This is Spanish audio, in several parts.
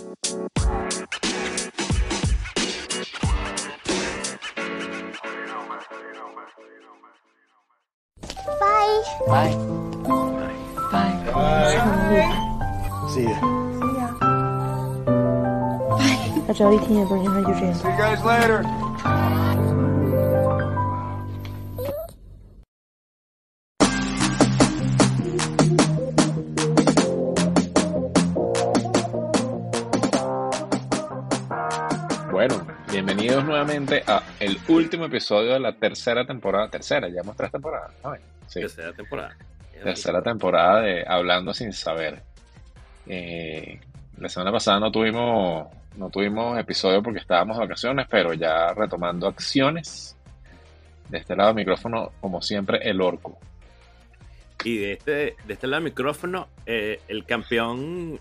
Bye. Bye. Bye. See ya. 他只要一听见动静，他就这样。 See you guys later. Bueno, bienvenidos nuevamente a el último episodio de la tercera temporada. Tercera, llevamos 3 temporadas. ¿No? Sí, Tercera temporada. tercera temporada de Hablando Sin Saber. La semana pasada no tuvimos episodio porque estábamos de vacaciones, pero ya retomando acciones. De este lado del micrófono, como siempre, el orco. Y de este lado del micrófono, el campeón.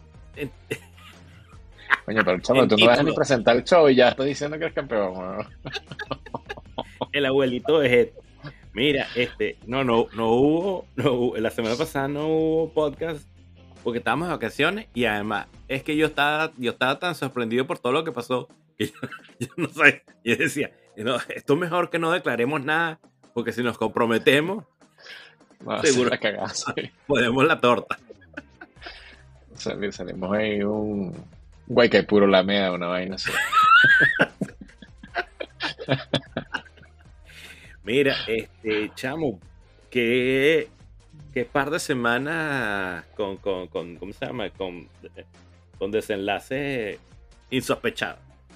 Coño, pero chamo, tú no vas a ni presentar el show y ya estás diciendo que eres campeón. ¿No? El abuelito de Jet. Mira, no hubo, la semana pasada no hubo podcast porque estábamos de vacaciones y además es que yo estaba tan sorprendido por todo lo que pasó que yo no sé, yo decía, no, esto es mejor que no declaremos nada porque si nos comprometemos, No, seguro la cagaste. podemos la torta. Salimos ahí un Guaycaipuro Lamea, una vaina así. Mira, chamo, que par de semanas con ¿cómo se llama? Con desenlace insospechado.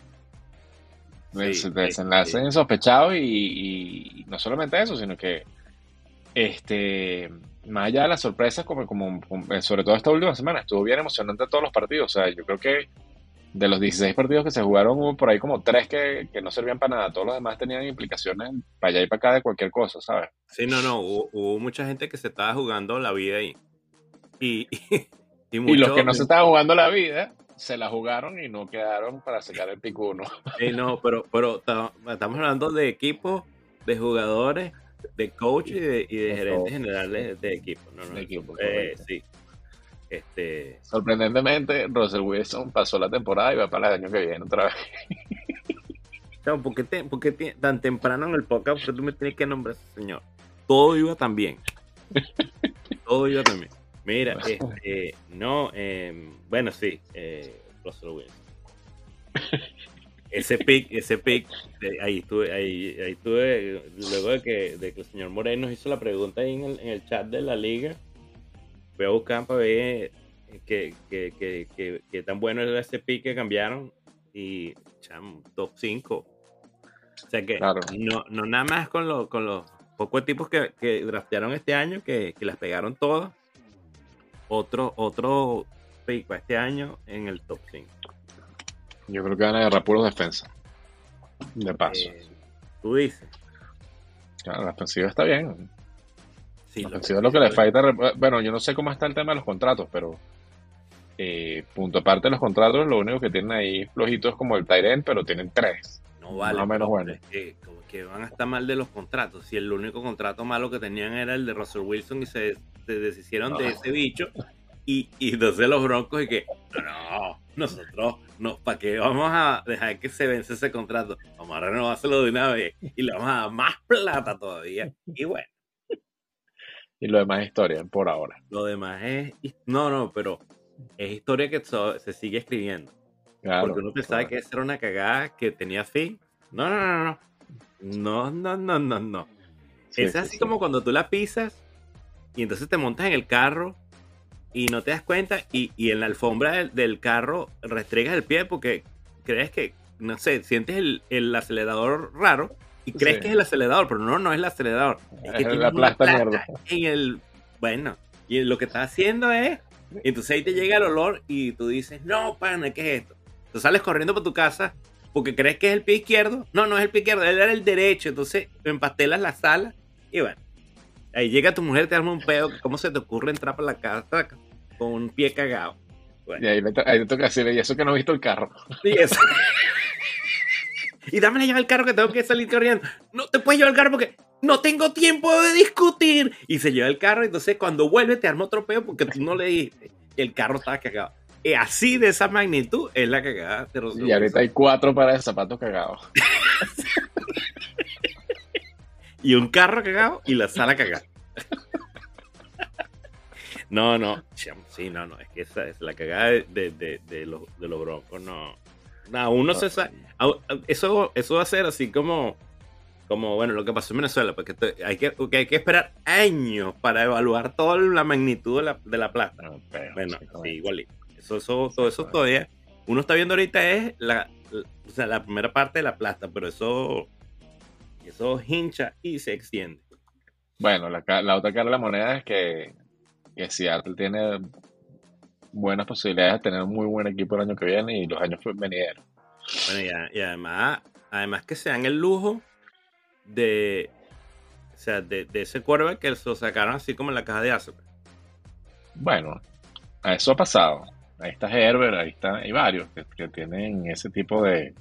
Sí, Desenlace insospechado y no solamente eso, sino que más allá de las sorpresas, como sobre todo esta última semana, estuvo bien emocionante todos los partidos. O sea, yo creo que de los 16 partidos que se jugaron, hubo por ahí como 3 que no servían para nada. Todos los demás tenían implicaciones para allá y para acá de cualquier cosa, ¿sabes? Sí, no, hubo mucha gente que se estaba jugando la vida ahí. Y Y los que no se estaban jugando la vida, se la jugaron y no quedaron para sacar el pico uno. no, pero estamos hablando de equipos, de jugadores, de coach y de gerentes generales de equipo. No, De equipo, sí. Sorprendentemente, Russell Wilson pasó la temporada y va para el año que viene otra vez. No, ¿por qué tan temprano en el podcast? Porque tú me tienes que nombrar a ese señor. Todo iba tan bien. Todo iba tan bien. Mira, bueno, sí, Russell Wilson. Ese pick, ahí estuve, luego de que el señor Moreno nos hizo la pregunta ahí en el chat de la liga. Voy a buscar para ver qué tan bueno era ese pick que cambiaron y chamo, top 5. O sea que Claro. no nada más con los pocos tipos que draftearon este año que las pegaron todas. Otro pick para este año en el top 5. Yo creo que van a agarrar puros defensa. De paso. Tú dices. Claro, la ofensiva está bien. Sí, La ofensiva es lo que le falta. Bueno, yo no sé cómo está el tema de los contratos, pero punto aparte de los contratos, lo único que tienen ahí flojito es como el tight end, pero tienen 3. No vale. Más o menos bueno. Como que van a estar mal de los contratos. Si el único contrato malo que tenían era el de Russell Wilson y se deshicieron de ese bicho. Y entonces los Broncos y que nosotros no, ¿para qué vamos a dejar que se vence ese contrato? Vamos a renovárselo de una vez y le vamos a dar más plata todavía. Y bueno. Y lo demás es historia, por ahora. Lo demás es... pero es historia que se sigue escribiendo. Claro, porque uno pensaba que esa era una cagada que tenía fin. No. Sí, Es así como cuando tú la pisas y entonces te montas en el carro y no te das cuenta y en la alfombra del carro restregas el pie porque crees que, no sé, sientes el acelerador raro y crees que es el acelerador, pero no es el acelerador. Es que la plasta mierda. Bueno, y lo que estás haciendo es, entonces ahí te llega el olor y tú dices, no, pana, ¿qué es esto? Tú sales corriendo por tu casa porque crees que es el pie izquierdo. No es el pie izquierdo, él era el derecho. Entonces empastelas la sala y bueno. Ahí llega tu mujer, te arma un pedo. ¿Cómo se te ocurre entrar para la casa con un pie cagado? Bueno. Y ahí le toca decirle, y eso que no he visto el carro. Sí, eso. Y dame la llave del carro que tengo que salir corriendo. No te puedes llevar el carro porque no tengo tiempo de discutir. Y se lleva el carro, entonces cuando vuelve te arma otro pedo porque tú no le dijiste que el carro estaba cagado. así de esa magnitud es la cagada de Russell Y ahorita Wilson. hay 4 pares de zapatos cagados. Y un carro cagado y la sala cagada. No, sí, no, es que esa es la cagada de los Broncos, no. No, uno se sabe. Eso va a ser así como bueno, lo que pasó en Venezuela, porque hay que esperar años para evaluar toda la magnitud de la plata. No, pero, Bueno, sí, sí, igual. Todo eso todavía. Uno está viendo ahorita es o sea, la primera parte de la plata, pero eso hincha y se extiende. Bueno, la otra cara de la moneda es que Seattle tiene buenas posibilidades de tener un muy buen equipo el año que viene y los años venideros. Bueno, y además que se dan el lujo de ese quarterback que lo sacaron así como en la caja de azúcar. Bueno, a eso ha pasado. Ahí está Herbert, hay varios que tienen ese tipo de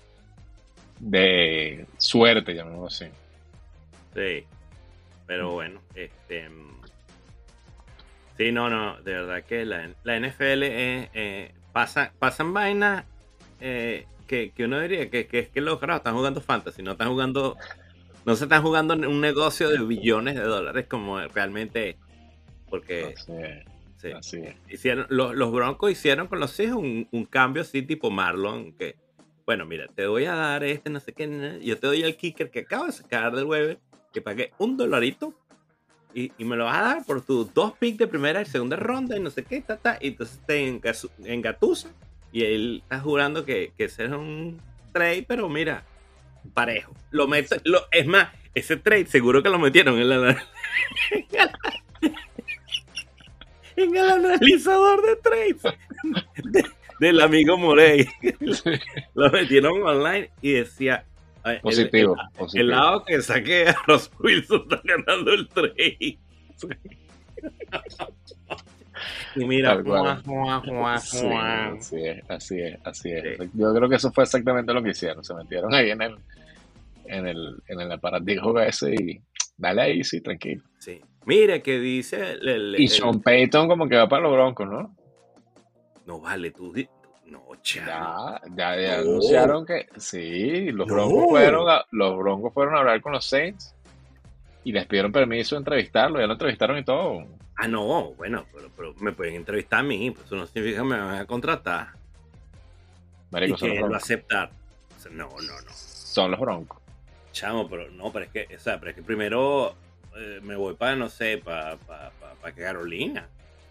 suerte, llamémoslo así. Sí, pero bueno, sí, no, de verdad que la NFL pasan vainas que uno diría que es que los carajos están jugando fantasy, no se están jugando un negocio de billones de dólares como realmente es, porque sí, Así es. los Broncos hicieron con los hijos un cambio así tipo Marlon, que bueno, mira, te voy a dar no sé qué, yo te doy el kicker que acabo de sacar del web, que pagué $1 y me lo vas a dar por tus 2 picks de primera y segunda ronda y no sé qué, y entonces te engatusa y él está jurando que ese es un trade, pero mira, parejo. Es más, ese trade seguro que lo metieron en el analizador de trades del amigo Morey. Lo metieron online y decía Positivo. el lado que saqué a Ross Wilson está ganando el trade. Y mira, Sí, así es. Sí. Yo creo que eso fue exactamente lo que hicieron. Se metieron ahí en el aparatijo ese y dale ahí, sí, tranquilo. Sí. Mira que dice Y Sean Payton como que va para los Broncos, ¿no? no vale, no, chaval. Ya No. anunciaron que sí, los No. Broncos fueron a hablar con los Saints y les pidieron permiso de entrevistarlo, ya lo entrevistaron y todo. Ah, no, bueno, pero me pueden entrevistar a mí, pues eso no significa que me van a contratar. Marico, Y son que los él va a Broncos. aceptar. O sea, no. Son los Broncos. Chamo, pero es que primero me voy para, no sé, para Carolina.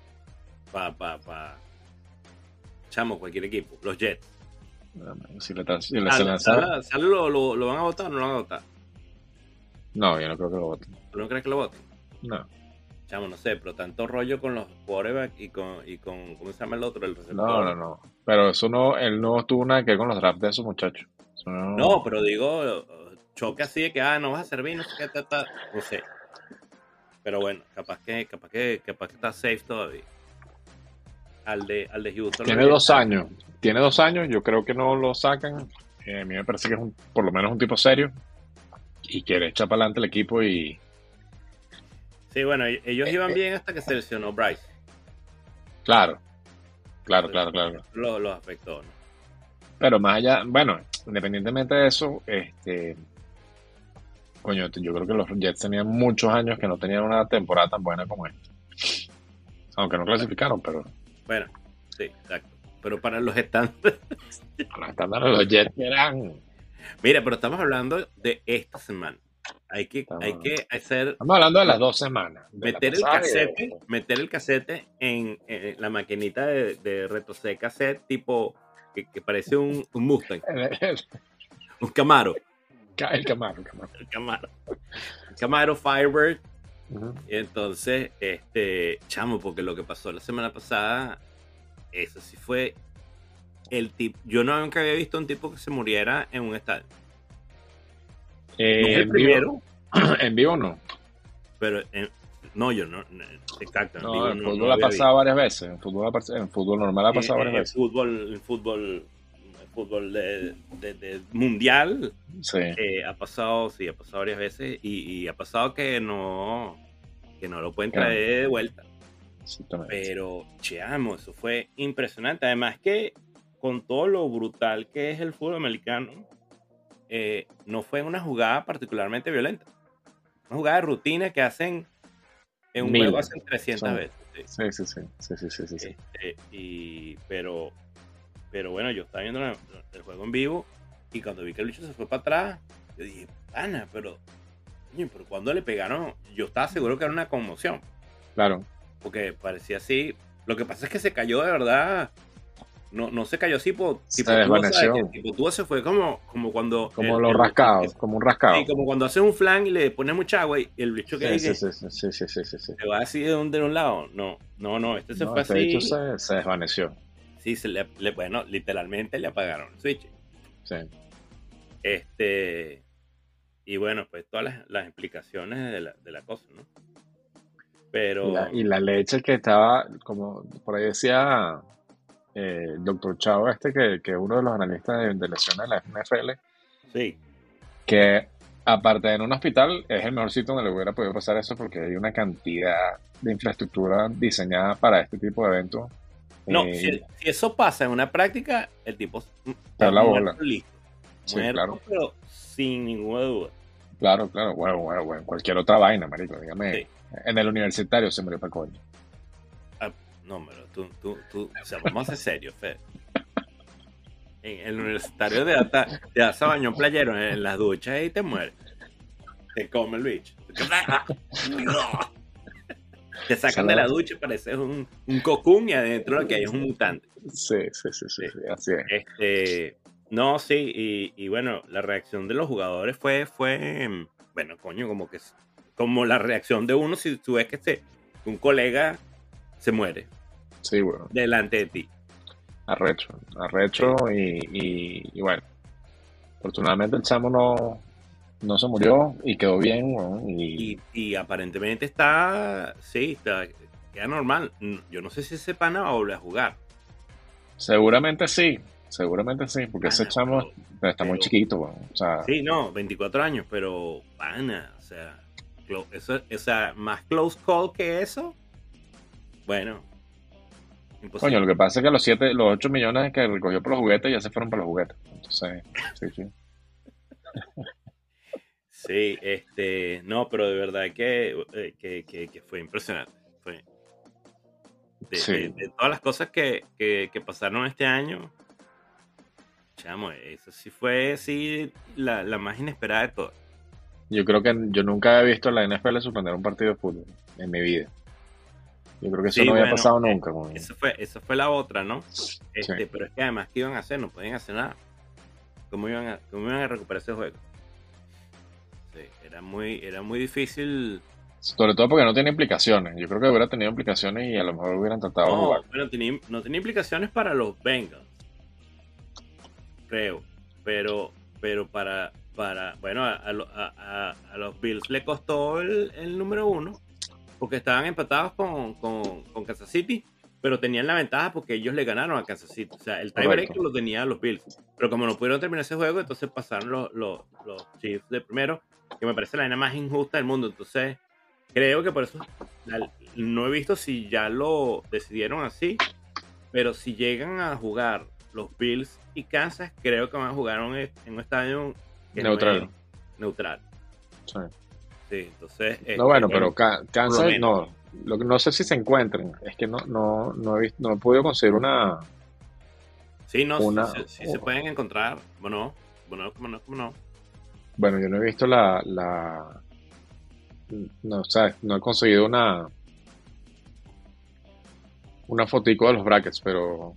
Chamo, cualquier equipo. Los Jets. Si se lanzaron. ¿Sale lo van a votar o no lo van a votar? No, yo no creo que lo voten. ¿Tú no crees que lo voten? No. Chamo, no sé, pero tanto rollo con los quarterbacks y con ¿cómo se llama el otro? El receptor. No. Pero eso no, él no tuvo nada que ver con los drafts de esos muchachos. Eso No, pero digo, choque así de que no vas a servir, no sé qué, no sé. Pero bueno, capaz que está safe todavía. Al de Houston. Tiene 2 años. Tiene 2 años, yo creo que no lo sacan. A mí me parece que es por lo menos un tipo serio. Y quiere echar para adelante el equipo y. Sí, bueno, ellos iban bien hasta que se lesionó Bryce. Claro. Los afectó, ¿no? Pero más allá, bueno, independientemente de eso, coño, yo creo que los Jets tenían muchos años que no tenían una temporada tan buena como esta. Aunque no clasificaron, pero Bueno, sí, exacto. Pero para los estándares. los estándares de los Jets eran. Mira, pero estamos hablando de esta semana. Hay que hacer. Estamos hablando de las 2 semanas. Meter el casete en la maquinita de RetroC cassette tipo que parece un Mustang, un Camaro. El Camaro. El Camaro Firebird. Uh-huh. Y entonces, chamo, porque lo que pasó la semana pasada, eso sí fue el tipo. Yo nunca había visto un tipo que se muriera en un estadio. No es el primero. En vivo no. Pero no, yo no. Exacto. No, en fútbol ha pasado varias veces. En fútbol normal ha pasado varias veces. El fútbol de mundial Sí. ha pasado varias veces y ha pasado que no lo pueden traer de vuelta. Exactamente. Pero, chamo, eso fue impresionante. Además que con todo lo brutal que es el fútbol americano, no fue una jugada particularmente violenta. Una jugada de rutina que hacen en un juego, Miles. hacen 300 Son, veces. Sí. Pero bueno, yo estaba viendo el juego en vivo y cuando vi que el bicho se fue para atrás, yo dije, pana, pero cuando le pegaron, yo estaba seguro que era una conmoción, Claro. porque parecía así. Lo que pasa es que se cayó de verdad. No se cayó así, Se tipo tú, ¿sabes? desvaneció. Que tipo tú se fue como cuando Como los rascados, como un rascado. sí, como cuando haces un flan y le pones mucha agua y el bicho que Sí. se va así de un lado. No, este se No, fue este hecho así. se desvaneció. Sí, bueno, literalmente le apagaron el switch. Sí. Y bueno, pues todas las implicaciones de la cosa, ¿no? Pero Y la leche que estaba, como por ahí decía el doctor Chao, que es uno de los analistas de lesiones de la NFL, sí, que aparte de en un hospital es el mejor sitio donde le hubiera podido pasar eso porque hay una cantidad de infraestructura diseñada para este tipo de eventos. no, si eso pasa en una práctica, el tipo Te da la muerto, bola. listo. Sí, Muerto, claro. pero sin ninguna duda. Claro. Bueno, cualquier otra vaina, marico, dígame. Sí. En el universitario se murió para coño. No, pero tú, o sea, vamos a ser serios, Fede. En el universitario de Asa bañón playero en las duchas y te mueres. Te come el bicho. Te sacan de la ducha y pareces un cocún y adentro lo que hay es un mutante. Sí, así es. No, sí, y bueno, la reacción de los jugadores fue, bueno, coño, como la reacción de uno si tú ves que un colega se muere Sí, bueno. delante de ti. Arrecho. Y bueno, afortunadamente el chamo no se murió y quedó bien, bueno, Y aparentemente queda normal. Yo no sé si ese pana va a volver a jugar. seguramente sí, porque ese Pana, chamo está muy pero- chiquito, bueno, o sea, Sí, no, 24 años, pero pana, o sea, más close call que eso, bueno, imposible. coño, lo que pasa es que los 8 millones que recogió por los juguetes ya se fueron para los juguetes, entonces, sí. Sí, no, pero de verdad que fue impresionante. Fue Sí, de todas las cosas que pasaron este año, chamo, eso sí fue la más inesperada de todas. yo creo que yo nunca he visto a la NFL suspender un partido de fútbol en mi vida. Yo creo que eso Sí, no había bueno, pasado nunca, güey. esa fue la otra, ¿no? Sí. Pero es que además, ¿qué iban a hacer? No podían hacer nada. ¿Cómo iban a recuperar ese juego? Sí, era muy difícil. Sobre todo porque no tiene implicaciones. Yo creo que hubiera tenido implicaciones y a lo mejor hubieran tratado de jugar. No, bueno, no tenía implicaciones para los Bengals, creo. Pero bueno, a los Bills le costó el número 1 porque estaban empatados con Kansas City, pero tenían la ventaja porque ellos le ganaron a Kansas City. O sea, el tiebreaker Correcto. lo tenían los Bills. Pero como no pudieron terminar ese juego, entonces pasaron los Chiefs de primero, que me parece la vaina más injusta del mundo. Entonces, creo que por eso no he visto si ya lo decidieron así, pero si llegan a jugar los Bills y Kansas, creo que van a jugar en un estadio que Neutral. no es neutral. Sí. Sí, entonces. No, bueno, pero por Kansas lo menos. no. No sé si se encuentren. Es que no he podido conseguir una. Sí, no, Una- sí se pueden encontrar. Bueno, cómo no. Bueno, yo no he visto no, o sea, no he conseguido una fotico de los brackets, pero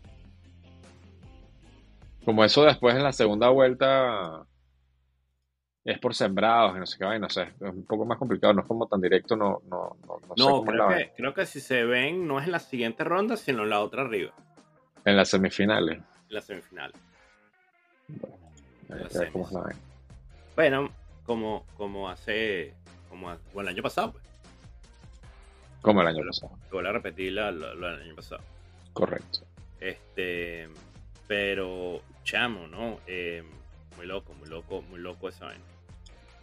como eso después en la segunda vuelta es por sembrados y no sé qué vaina, o sea, es un poco más complicado, no es como tan directo, no sé No, cómo es la vaina. creo que si se ven, no es en la siguiente ronda, sino en la otra arriba, En las semifinales. en la semifinal. Hay Las que ver cómo es semis. la vaina. Bueno, como el año pasado, pues. Como el año pasado. Vuelvo a repetir lo del año pasado. Correcto. Pero, chamo, ¿no? Muy loco esa vaina.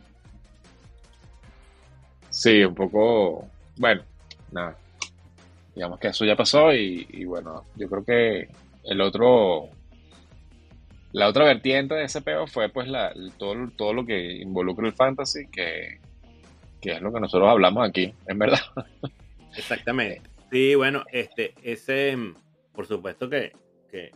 Sí, un poco. Bueno, nada. digamos que eso ya pasó y bueno, yo creo que el otro, la otra vertiente de ese peo fue pues todo lo que involucra el fantasy, que es lo que nosotros hablamos aquí, en verdad. Exactamente. Sí, bueno, por supuesto que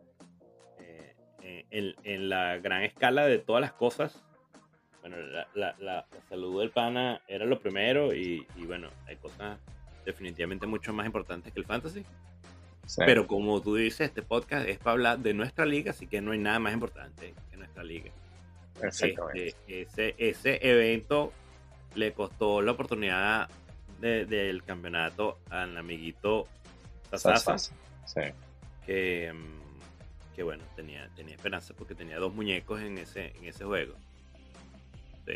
en la gran escala de todas las cosas, bueno, la salud del pana era lo primero y bueno, hay cosas definitivamente mucho más importantes que el fantasy. Sí, Pero como tú dices, este podcast es para hablar de nuestra liga, así que no hay nada más importante que nuestra liga. exactamente. Ese evento le costó la oportunidad del campeonato al amiguito Sasasa, Sasa, sí. que, que bueno, tenía esperanza porque tenía 2 muñecos en ese juego. Sí.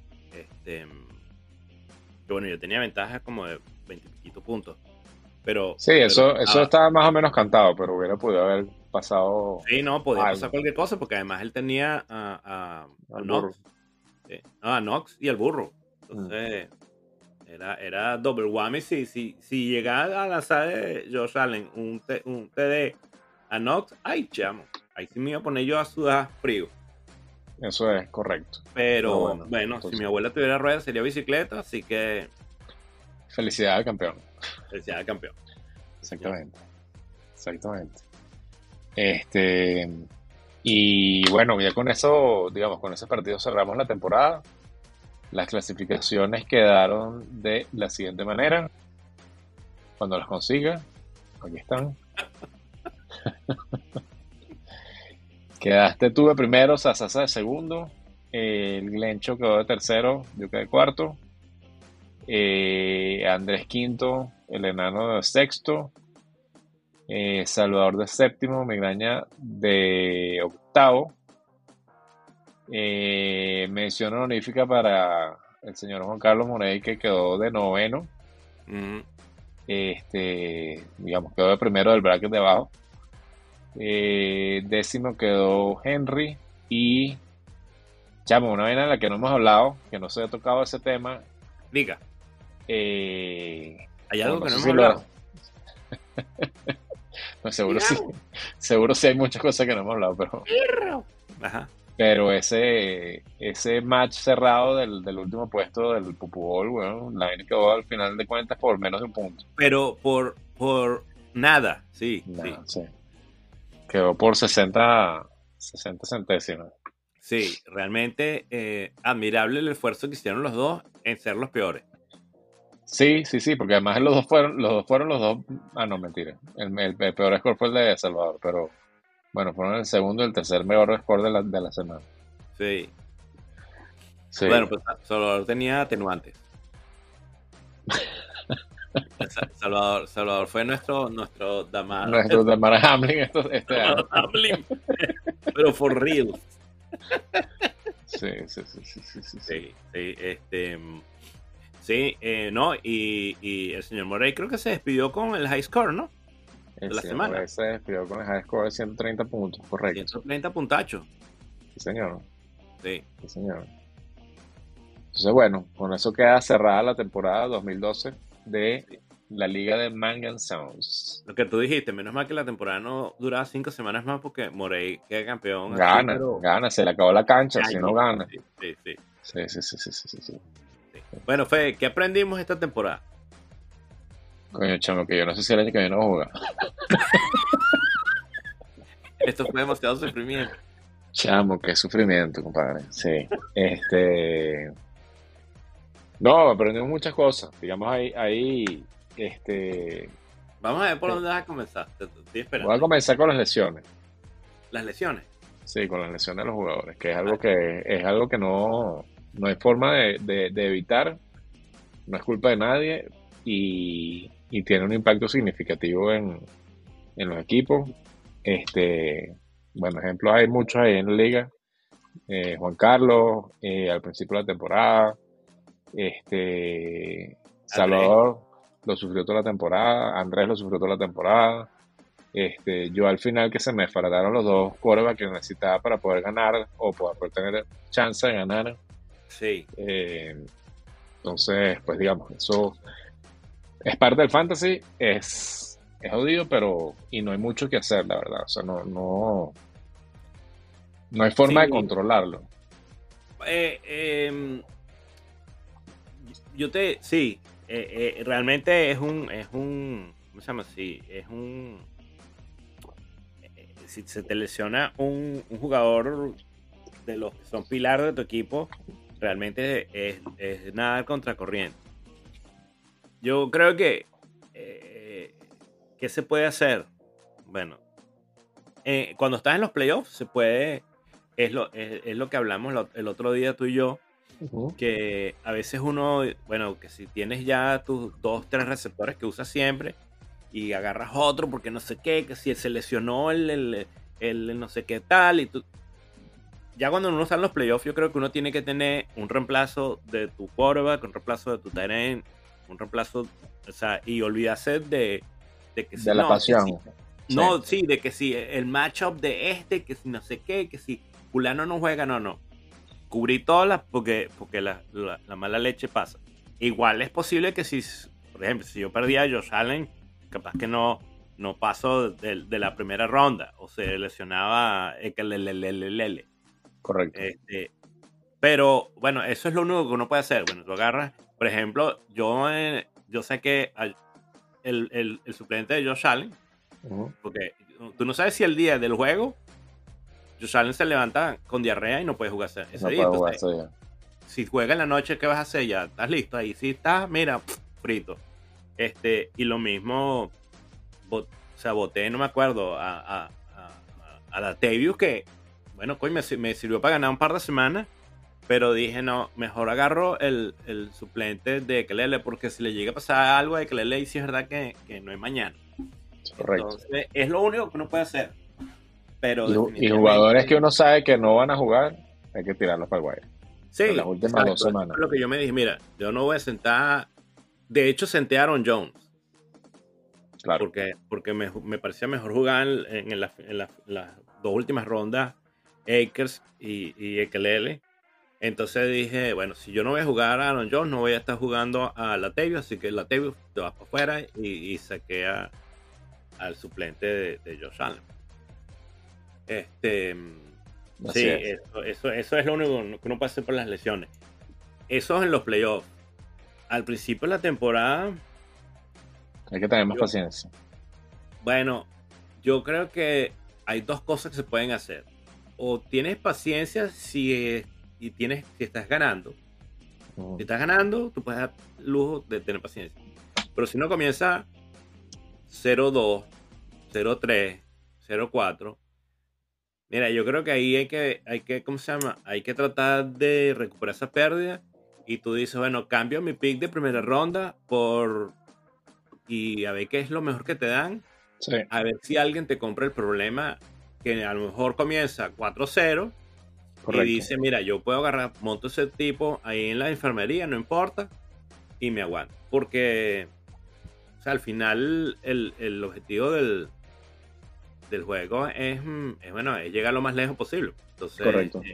Que bueno, yo tenía ventaja como de 20 y piquitos puntos. Pero Sí, eso estaba, estaba más o menos cantado, pero hubiera podido haber pasado sí, no, podía pasar algo cualquier cosa porque además él tenía a al burro. Nox, a Nox y al burro. Mm. Entonces, era double whammy si llegaba a lanzar de Josh Allen un TD a Nox, ay, chamo, ahí sí me iba a poner yo a sudar frío. Eso es correcto. Pero Pero bueno, bueno, si mi entonces, abuela tuviera ruedas sería bicicleta, así que felicidades al campeón. felicidades campeón. Sí, señor. Exactamente, exactamente. Este, y bueno, ya con eso, digamos, con ese partido cerramos la temporada. Las clasificaciones quedaron de la siguiente manera. Cuando las consiga, aquí están. Quedaste tú de primero, Sasasa de segundo. El Glencho quedó de tercero, yo quedé de cuarto. Andrés quinto, el enano de sexto. Salvador de séptimo, Migraña de octavo. Mención honorífica para el señor Juan Carlos Morey, que quedó de noveno. Ujú. Digamos, quedó de primero del bracket de abajo. Décimo quedó Henry y chamo, una vaina en la que no hemos hablado, que no se ha tocado ese tema. Diga, hay O algo no que no sé hemos si lo, hablado. no, seguro sí, Digamos, seguro sí hay muchas cosas que no hemos hablado, perro. Ajá. pero ese match cerrado del último puesto del Pupu Bowl, bueno, la vaina quedó al final de cuentas por menos de un punto. Pero por nada, sí, sí. Nada, sí. Quedó por 60 centésimas. Sí, realmente admirable el esfuerzo que hicieron los dos en ser los peores. Sí, sí, sí, porque además los dos. Ah, no, mentira. El peor score fue el de Salvador, pero bueno, fueron el segundo y el tercer mejor score de la semana. Sí. Bueno, Sí, pues Salvador tenía atenuantes. Salvador fue nuestro Damar, nuestro de Mara Hamlin este Damar año. Hamlin, pero for real. Sí, sí, sí, sí, sí, sí, sí. Sí, sí, sí, no, y el señor Morey creo que se despidió con el high score, ¿no? El De la señor semana. Morales se despidió con el high score de 130 puntos, correcto. 130 puntachos. Sí, señor. Sí. Sí, señor. Entonces, bueno, con eso queda cerrada la temporada 2012 de Sí. la Liga de Mangan Sounds. Lo que tú dijiste, menos mal que la temporada no duraba 5 semanas más porque Morey queda campeón así, Gana, pero gana, se le acabó la cancha, si no calle. gana. Sí, sí, sí, Sí, sí, sí, sí, sí, sí, sí. sí. Bueno, Fede, ¿qué aprendimos esta temporada? Coño, chamo, que yo no sé si el año que viene va a jugar. Esto fue demasiado sufrimiento. Chamo, qué sufrimiento, compadre. Sí. No, aprendimos muchas cosas. Digamos, Vamos a ver por eh, dónde vas a comenzar. Estoy voy a esperando. comenzar con las lesiones. Las lesiones. Sí, con las lesiones de los jugadores, que Ah, es algo que no hay forma de evitar, no es culpa de nadie y tiene un impacto significativo en los equipos. Bueno, ejemplos hay muchos ahí en la liga. Juan Carlos, al principio de la temporada, Andrés. Salvador lo sufrió toda la temporada, Andrés lo sufrió toda la temporada. Yo al final que se me faltaron los dos quarterbacks que necesitaba para poder ganar o para poder tener chance de ganar. Sí. Entonces, pues digamos, eso es parte del fantasy, es jodido, pero y no hay mucho que hacer, la verdad. O sea, no hay forma de Sí, controlarlo. eh, sí, realmente ¿cómo se llama así? Si se te lesiona un jugador de los que son pilar de tu equipo, realmente es nadar contracorriente. Yo creo que, ¿qué se puede hacer? Bueno, cuando estás en los playoffs se puede, es lo que hablamos el otro día tú y yo, Ujú. que a veces uno, bueno, que si tienes ya tus 2, 3 receptores que usas siempre y agarras otro porque no sé qué, que si se lesionó el no sé qué tal, y tú, ya cuando uno está en los playoffs, yo creo que uno tiene que tener un reemplazo de tu quarterback, un reemplazo de tu tight end, un reemplazo, o sea, y olvidarse de que si De la no, que si, pasión. Sí, no, sí, de que si el matchup de que si no sé qué, que si fulano no juega, no. Cubrí todas porque la mala leche pasa. Igual es posible que si, por ejemplo, si yo perdía a Josh Allen, capaz que no paso de la primera ronda, o se lesionaba Ekelelelelele. correcto. Este, pero bueno, eso es lo único que uno puede hacer. Bueno, tú agarras, por ejemplo, yo sé que el suplente de Josh Allen, Ujú. porque tú no sabes si el día del juego Josh Allen se levanta con diarrea y no puede jugar ese No día. puede jugar Entonces, ese día. si juega en la noche, ¿qué vas a hacer? Ya estás listo. Ahí sí estás, mira, frito. Y lo mismo, o sea, boté, no me acuerdo, a Latavius, que, bueno, coño, me sirvió para ganar un par de semanas, pero dije, no, mejor agarro el suplente de Kelele, porque si le llega a pasar algo de Kelele, y sí es verdad que no hay mañana. Correcto. Entonces, es lo único que uno puede hacer, pero Y jugadores que definitivamente, uno sabe que no van a jugar, hay que tirarlos para el guay. En las sí, últimas dos exacto, eso semanas. fue lo que yo me dije, mira, yo no voy a sentar, de hecho senté a Aaron Jones, Claro. porque me parecía mejor jugar en las 2 últimas rondas Akers y Ekelele. Entonces dije, bueno, si yo no voy a jugar a Aaron Jones, no voy a estar jugando a Latavius, así que Latavius te vas para afuera y saqué al suplente de Josh Allen. Este, Así sí, es. eso es lo único que uno puede hacer por las lesiones. Eso es en los playoffs. Al principio de la temporada, Hay que tener más yo, paciencia. bueno, yo creo que hay dos cosas que se pueden hacer. O tienes paciencia si estás ganando. Si Ujú. estás ganando, tú puedes dar lujo de tener paciencia. Pero si no comienza 0-2, 0-3, 0-4, mira, yo creo que ahí ¿cómo se llama? Hay que tratar de recuperar esa pérdida. Y tú dices, bueno, cambio mi pick de primera ronda y a ver qué es lo mejor que te dan. Sí, A ver si alguien te compra el problema, que a lo mejor comienza 4-0 y correcto. dice, mira, yo puedo agarrar, monto ese tipo ahí en la enfermería, no importa, y me aguanto. Porque, o sea, al final el objetivo del juego bueno, es llegar lo más lejos posible. Entonces, Correcto.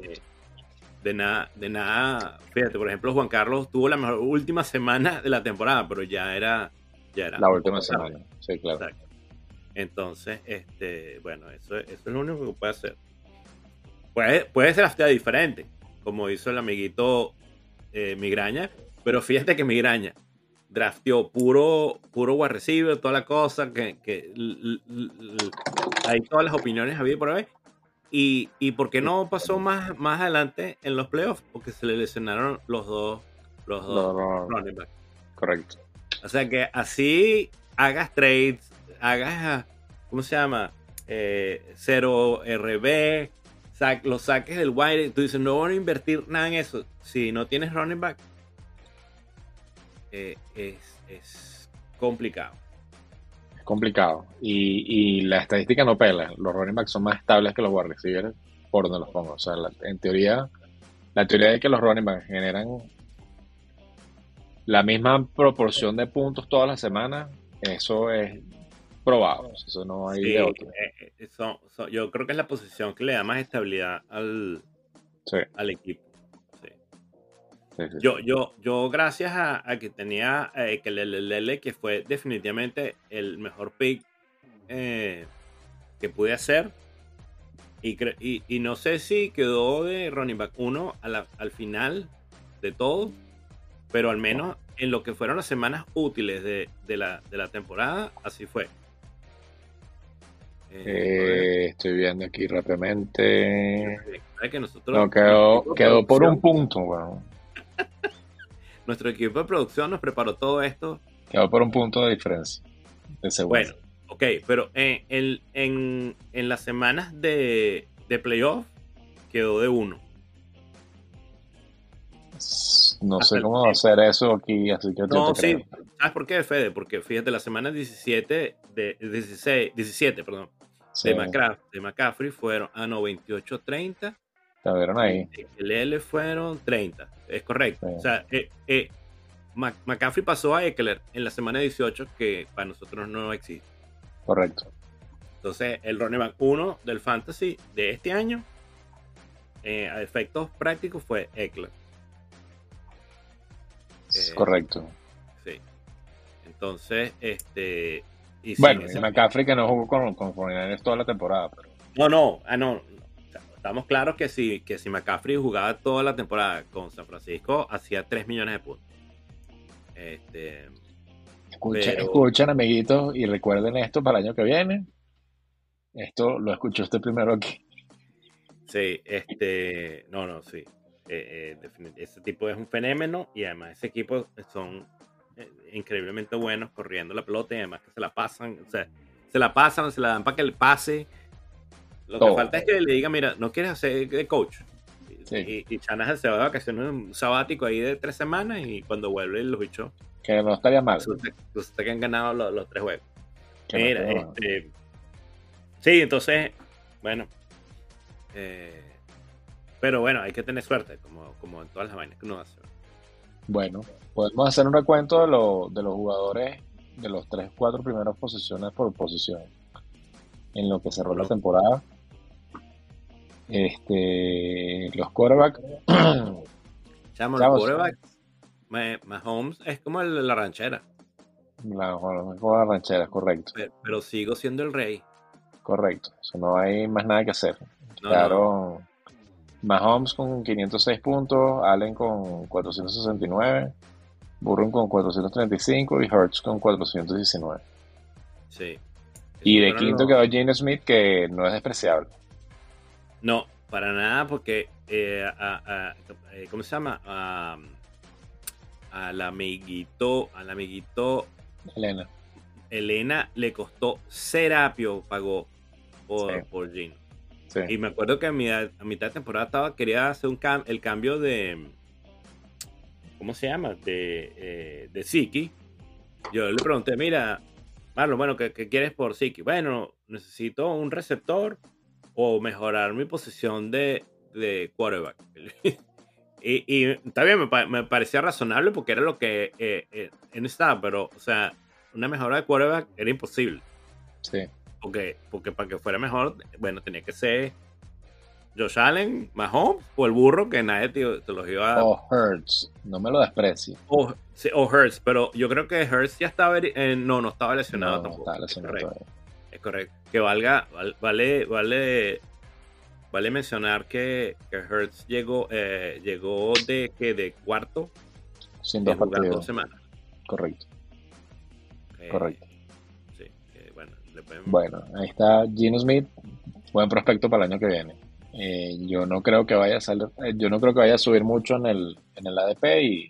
fíjate, por ejemplo, Juan Carlos tuvo la mejor última semana de la temporada, pero ya era La un última poco tarde. semana. Sí, claro. Exacto. Entonces, bueno, eso es lo único que puede hacer. Puede ser hasta diferente, como hizo el amiguito Migraña, pero fíjate que Migraña drafteó puro wide receiver, toda la cosa, hay todas las opiniones había por ahí. ¿Y por qué no pasó más adelante en los playoffs? Porque se le lesionaron los dos running backs. Correcto. O sea que así hagas trades, ¿cómo se llama? 0 RB, los saques del wire. Tú dices, no van a invertir nada en eso. Si no tienes running back, es complicado. Es complicado. Y la estadística no pela. Los running backs son más estables que los wide receivers por donde los pongo. O sea, en teoría, la teoría de que los running backs generan la misma proporción de puntos todas las semanas, eso es probado. Eso no hay de Sí, otro. yo creo que es la posición que le da más estabilidad Sí. al equipo. Sí. Sí, sí, sí. Yo gracias a que tenía que fue definitivamente el mejor pick que pude hacer. Y no sé si quedó de running back 1 al final de todo, pero al menos en lo que fueron las semanas útiles de la temporada, así fue. Estoy viendo aquí rápidamente. ¿Sabes que nosotros, No, quedó por un punto, weón. Nuestro equipo de producción nos preparó todo esto. Quedó por un punto de diferencia. De segundo. Bueno, ok, pero en las semanas de playoff quedó de 1. No sé Hasta cómo hacer eso aquí, así que yo No, te sí. creo. ¿Sabes por qué, Fede? Porque fíjate, la semana 17, perdón, Sí, de McCaffrey fueron, 28-30. te vieron ahí. El L fueron 30. Es correcto. Sí. O sea, McCaffrey pasó a Eckler en la semana 18, que para nosotros no existe. Correcto. Entonces, el running back 1 del Fantasy de este año, a efectos prácticos, fue Eckler. Correcto. Sí. Entonces, y Bueno, sin y ese- McCaffrey que no jugó con 49ers toda la temporada, pero no. O sea, estamos claros que si McCaffrey jugaba toda la temporada con San Francisco, hacía 3 millones de puntos. Pero- escuchen, amiguitos, y recuerden esto para el año que viene. Esto lo escuchó usted primero aquí. Sí, sí. Ese tipo es un fenómeno y además ese equipo son increíblemente buenos corriendo la pelota y además que se la pasan, o sea, se la dan para que le pase. Lo que Todo. falta es que le diga, mira, no quieres hacer de coach. Sí. Y Shanahan se va de vacaciones, un sabático ahí de 3 semanas y cuando vuelve los bichos, Que no estaría mal. resulta que han ganado los 3 juegos. Que no Mira, estaría mal. sí, entonces, bueno, pero bueno, hay que tener suerte, como en todas las vainas que uno hace. Bueno, podemos hacer un recuento de los jugadores de los 3-4 primeras posiciones por posición en lo que cerró la temporada. Los quarterbacks. Chamo, Chavos. el quarterback, Mahomes es como la ranchera, La ranchera, correcto. pero sigo siendo el rey. Correcto. Eso no hay más nada que hacer. No, Claro. Mahomes con 506 puntos, Allen con 469, Burrow con 435 y Hurts con 419. Sí. Y de Esos quinto fueron quedó Gene Smith, que no es despreciable. No, para nada, porque ¿cómo se llama? Al amiguito Elena le costó Serapio, pagó por Gino. Sí. Y me acuerdo que a mitad de temporada quería hacer el cambio de, ¿cómo se llama? De Siki. Yo le pregunté, mira, Marlon, bueno, ¿qué quieres por Siki? Bueno, necesito un receptor o mejorar mi posición de quarterback. y está bien, me parecía razonable porque era lo que él estaba, pero, o sea, una mejora de quarterback era imposible. Sí. Porque para que fuera mejor, bueno, tenía que ser Josh Allen, Mahomes o el burro que nadie te los iba a... O Hurts, no me lo desprecie. O Hurts, pero yo creo que Hurts ya estaba... no estaba lesionado tampoco. No está lesionado todavía. Es correcto. Que vale mencionar que Hurts llegó de cuarto Sin de dos jugar 2 partidos. semanas. Correcto. Correcto. Sí, bueno, Bueno, ahí está Geno Smith, buen prospecto para el año que viene. Yo no creo que vaya a subir mucho en el ADP y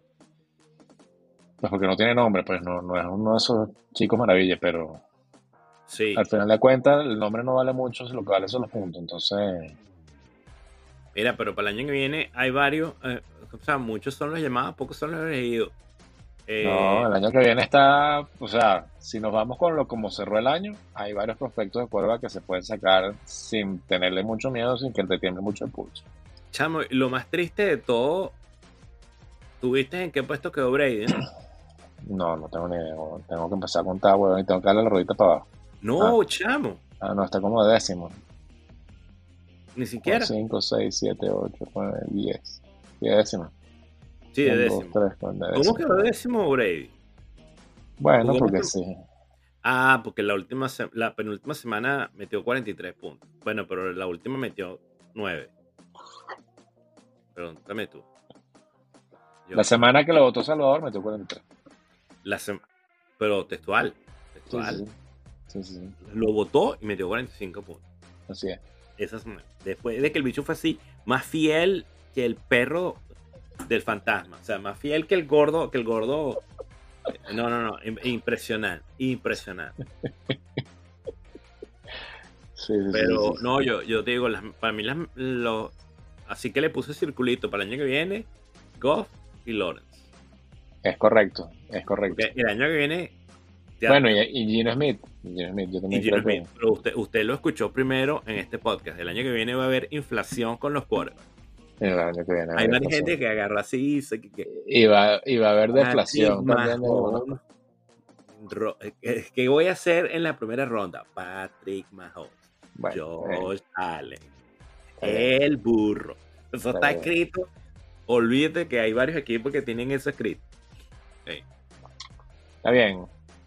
pues porque no tiene nombre, pues no es uno de esos chicos maravillas, pero sí. al final de cuentas el nombre no vale mucho, lo que vale son los puntos, entonces Mira, pero para el año que viene hay varios, o sea, muchos son los llamados, pocos son los elegidos. no, el año que viene está, o sea, si nos vamos con como cerró el año, hay varios prospectos de quarterback que se pueden sacar sin tenerle mucho miedo, sin que te tiemble mucho el pulso. Chamo, y lo más triste de todo, ¿tuviste en qué puesto quedó Brady? No tengo ni idea, tengo que empezar a contar, weón, y tengo que darle la rodita para abajo. No, chamo, No, está como de décimo. ni siquiera. 5, 6, 7, 8, 9, 10. 10 décimas. Sí, de 1, 2, décimo. 3, 4 de ¿Cómo décimo. quedó décimo Brady? Bueno, Jugó porque mucho. sí. Porque la penúltima semana metió 43 puntos. Bueno, pero la última metió 9. Pregúntame tú. La semana que lo votó Salvador metió 43. Pero textual. Sí. Lo votó y metió 45 puntos. Así es. Esa semana. Después de que el bicho fue así, más fiel que el perro del fantasma. O sea, más fiel que el gordo. No. Impresionante. Sí. Pero no, yo te digo, para mí así que le puse circulito para el año que viene, Goff y Lawrence. Es correcto. Porque el año que viene. Bueno, y Gino Smith. Yo también creo que... Pero usted lo escuchó primero en este podcast. El año que viene va a haber inflación con los quarterbacks. El año que viene. Hay varias gente que agarra así. Y va a haber deflación también. ¿Qué voy a hacer en la primera ronda? Patrick Mahomes. Bueno, Josh Allen. El burro. Eso está escrito. Olvídate que hay varios equipos que tienen eso escrito. Sí. Está bien.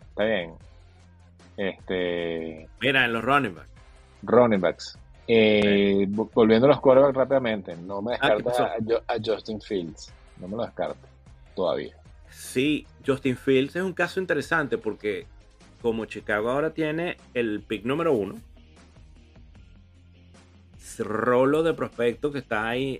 Mira, en los running backs. Volviendo a los quarterbacks rápidamente, no me descarta a Justin Fields. No me lo descarto todavía. Sí, Justin Fields es un caso interesante porque como Chicago ahora tiene el pick número 1, rolo de prospecto que está ahí,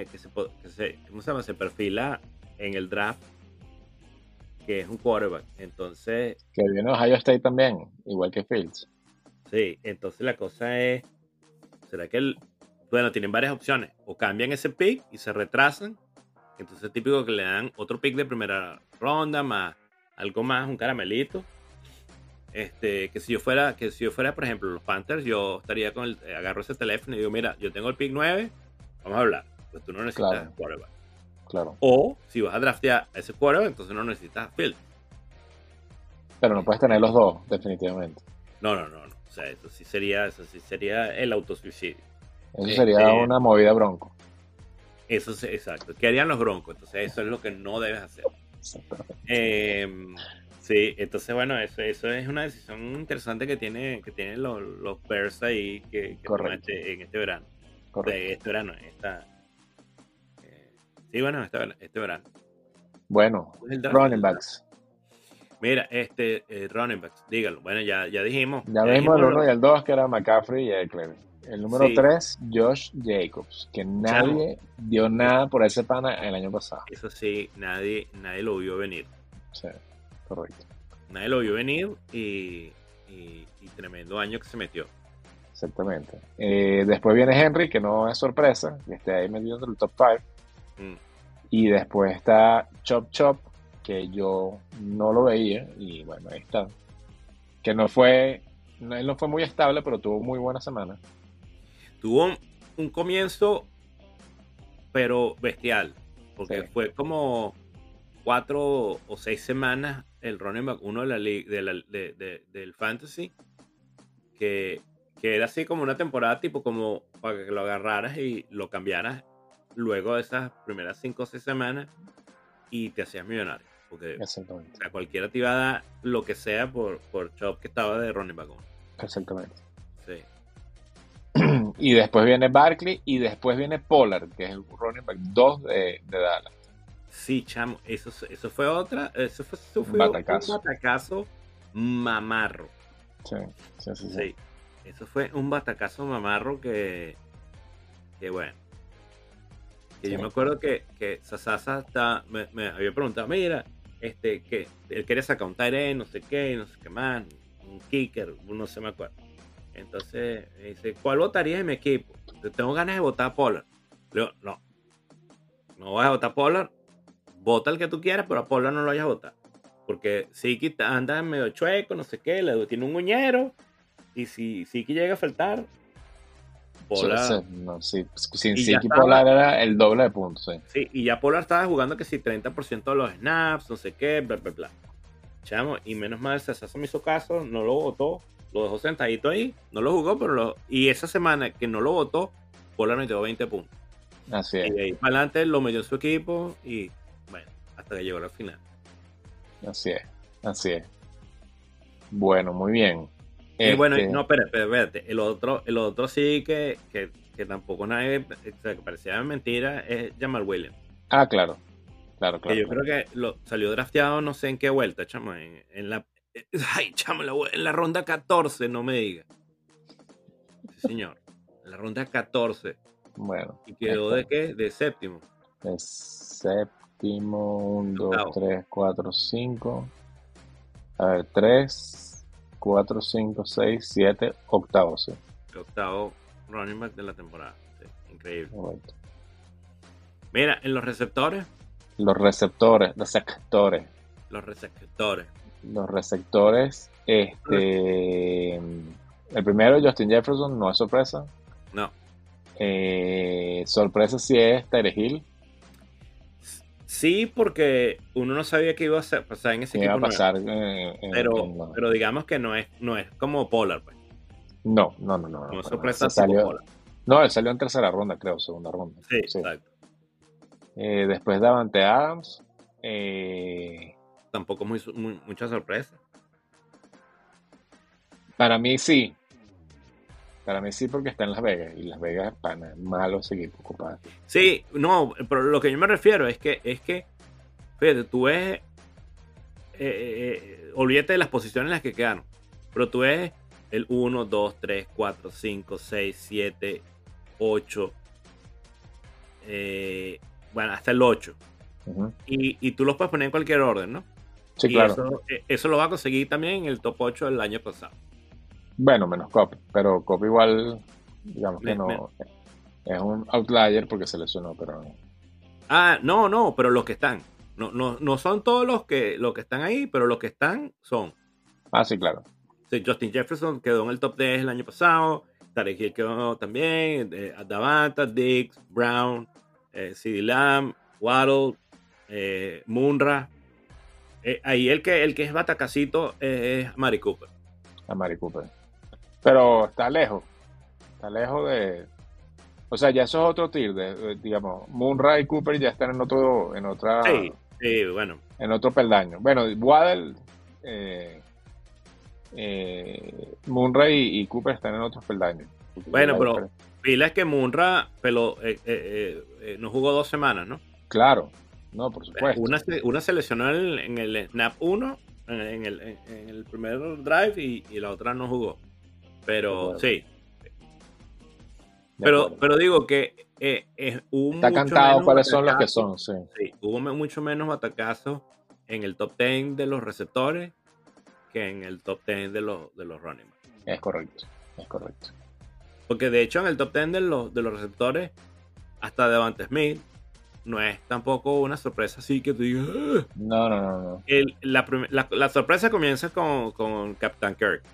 se perfila en el draft, que es un quarterback. Entonces, que viene Ohio State también, igual que Fields. Sí, entonces la cosa es, ¿será que tienen varias opciones? O cambian ese pick y se retrasan. Entonces es típico que le dan otro pick de primera ronda, más algo más, un caramelito. Que si yo fuera, por ejemplo, los Panthers, yo estaría agarro ese teléfono y digo, mira, yo tengo el pick 9, vamos a hablar. Pues tú no necesitas quarterback. Claro. O si vas a draftear a ese quarterback, entonces no necesitas Field. Pero no puedes tener los dos, definitivamente. No. O sea, eso sí sería el autosuicidio. Eso sería una movida Bronco. Eso sí, exacto. ¿Qué harían los Broncos? Entonces eso es lo que no debes hacer. Sí, entonces bueno, eso es una decisión interesante que tienen los Bears ahí que toman en este verano. Correcto. Este verano. Bueno, running backs. Mira, running backs, dígalo. Bueno, ya dijimos. Ya vimos el 1 y el 2, que era McCaffrey y Eckler. El número 3, Josh Jacobs, que nadie dio nada por ese pana el año pasado. Eso sí, nadie lo vio venir. Sí, correcto. Nadie lo vio venir y tremendo año que se metió. Exactamente. Después viene Henry, que no es sorpresa, que esté ahí metido entre el top 5. Y después está Chop, que yo no lo veía, y bueno, ahí está. Que él no fue muy estable, pero tuvo muy buena semana. Tuvo un comienzo, pero bestial, porque fue como 4 o 6 semanas el running back 1 del fantasy, que era así como una temporada tipo como para que lo agarraras y lo cambiaras luego de esas primeras 5 o 6 semanas y te hacías millonario, porque a cualquiera te iba a dar lo que sea por Chop, que estaba de running back 1. Exactamente. Sí. Y después viene Barkley y después viene Pollard, que es el running back 2 de Dallas. Sí, chamo, eso fue eso fue un batacazo mamarro. Sí. Eso fue un batacazo mamarro que bueno. Que yo me acuerdo que Sasasa me había preguntado, mira, que él quería sacar un tight end, no sé qué más, un kicker, no se me acuerdo. Entonces me dice, ¿cuál votarías en mi equipo? Tengo ganas de votar a Pollard. Le digo, no vas a votar a Pollard, vota el que tú quieras, pero a Pollard no lo vayas a votar. Porque Siki anda medio chueco, no sé qué, tiene un uñero, y si Siki llega a faltar, Pollard... Sin Siki Pollard era el doble de puntos. Sí, y ya Pollard estaba jugando que si 30% de los snaps, no sé qué, bla, bla, bla. Chamo, y menos mal Sasasa me hizo caso, no lo votó, lo dejó sentadito ahí, no lo jugó, y esa semana que no lo votó, Pollard metió 20 puntos. Así es. Y de ahí para adelante lo metió en su equipo y Bueno, hasta que llegó a la final. Así es, así es. Bueno, muy bien. Y bueno, no, espérate. El otro sí que tampoco nadie, o sea, que parecía mentira, es Jamal Williams. Claro. Que yo creo que salió drafteado no sé en qué vuelta, chamo, en la... Ay, chamo, en la ronda 14, no me diga. Sí, señor. En la ronda 14. Bueno. ¿Y quedó de qué? De séptimo. De séptimo, 1, 2, 3, 4, 5. A ver, 3, 4, 5, 6, 7, octavo, sí. El octavo running back de la temporada. Sí, increíble. Correcto. Mira, en los receptores. Los receptores. El primero, Justin Jefferson, no es sorpresa. No. Sorpresa sí es Tyreek Hill. Sí, porque uno no sabía qué iba a pasar en ese equipo. Pero digamos que no es como Pollard, pues. No. No es sorpresa Pollard. No, él salió en tercera ronda, creo, segunda ronda. Sí. Exacto. Después Davante Adams. Tampoco mucha sorpresa. Para mí sí, porque está en Las Vegas. Y Las Vegas, pana, malo ese equipo, compadre. Sí, no, pero lo que yo me refiero es que fíjate, tú ves, olvídate de las posiciones en las que quedaron, pero tú ves el 1, 2, 3, 4, 5, 6, 7, 8, bueno, hasta el 8. Uh-huh. Y tú los puedes poner en cualquier orden, ¿no? Sí, y claro. Eso lo va a conseguir también en el top 8 del año pasado. Bueno, menos Cobb, pero Cobb igual, digamos que no, es un outlier porque se lesionó, pero... No, pero los que están. No son todos los que están ahí, pero los que están son. Sí, claro. Sí, Justin Jefferson quedó en el top 10 el año pasado. Tyreek Hill quedó también. Davante, Diggs, Brown, CeeDee Lamb, Waddle, Munra. Ahí el que es batacacito es Amari Cooper. Amari Cooper. Pero está lejos de... O sea, ya eso es otro tier, digamos, Munra y Cooper ya están en otra... Sí, bueno. En otro peldaño. Bueno, Waddle, Munra y Cooper están en otros peldaños. Bueno, pero pila es que Munra no jugó 2 semanas, ¿no? Claro, no, por supuesto. Una se lesionó en el snap 1, en el primer drive y la otra no jugó. Pero sí. Pero digo que hubo está cantado cuáles son los que son, sí. Sí, hubo mucho menos batacazos en el top 10 de los receptores que en el top 10 de los running backs. Es correcto. Porque de hecho en el top 10 de los receptores, hasta Devonta Smith no es tampoco una sorpresa así que tú digas. No. La sorpresa comienza con Captain Kirk.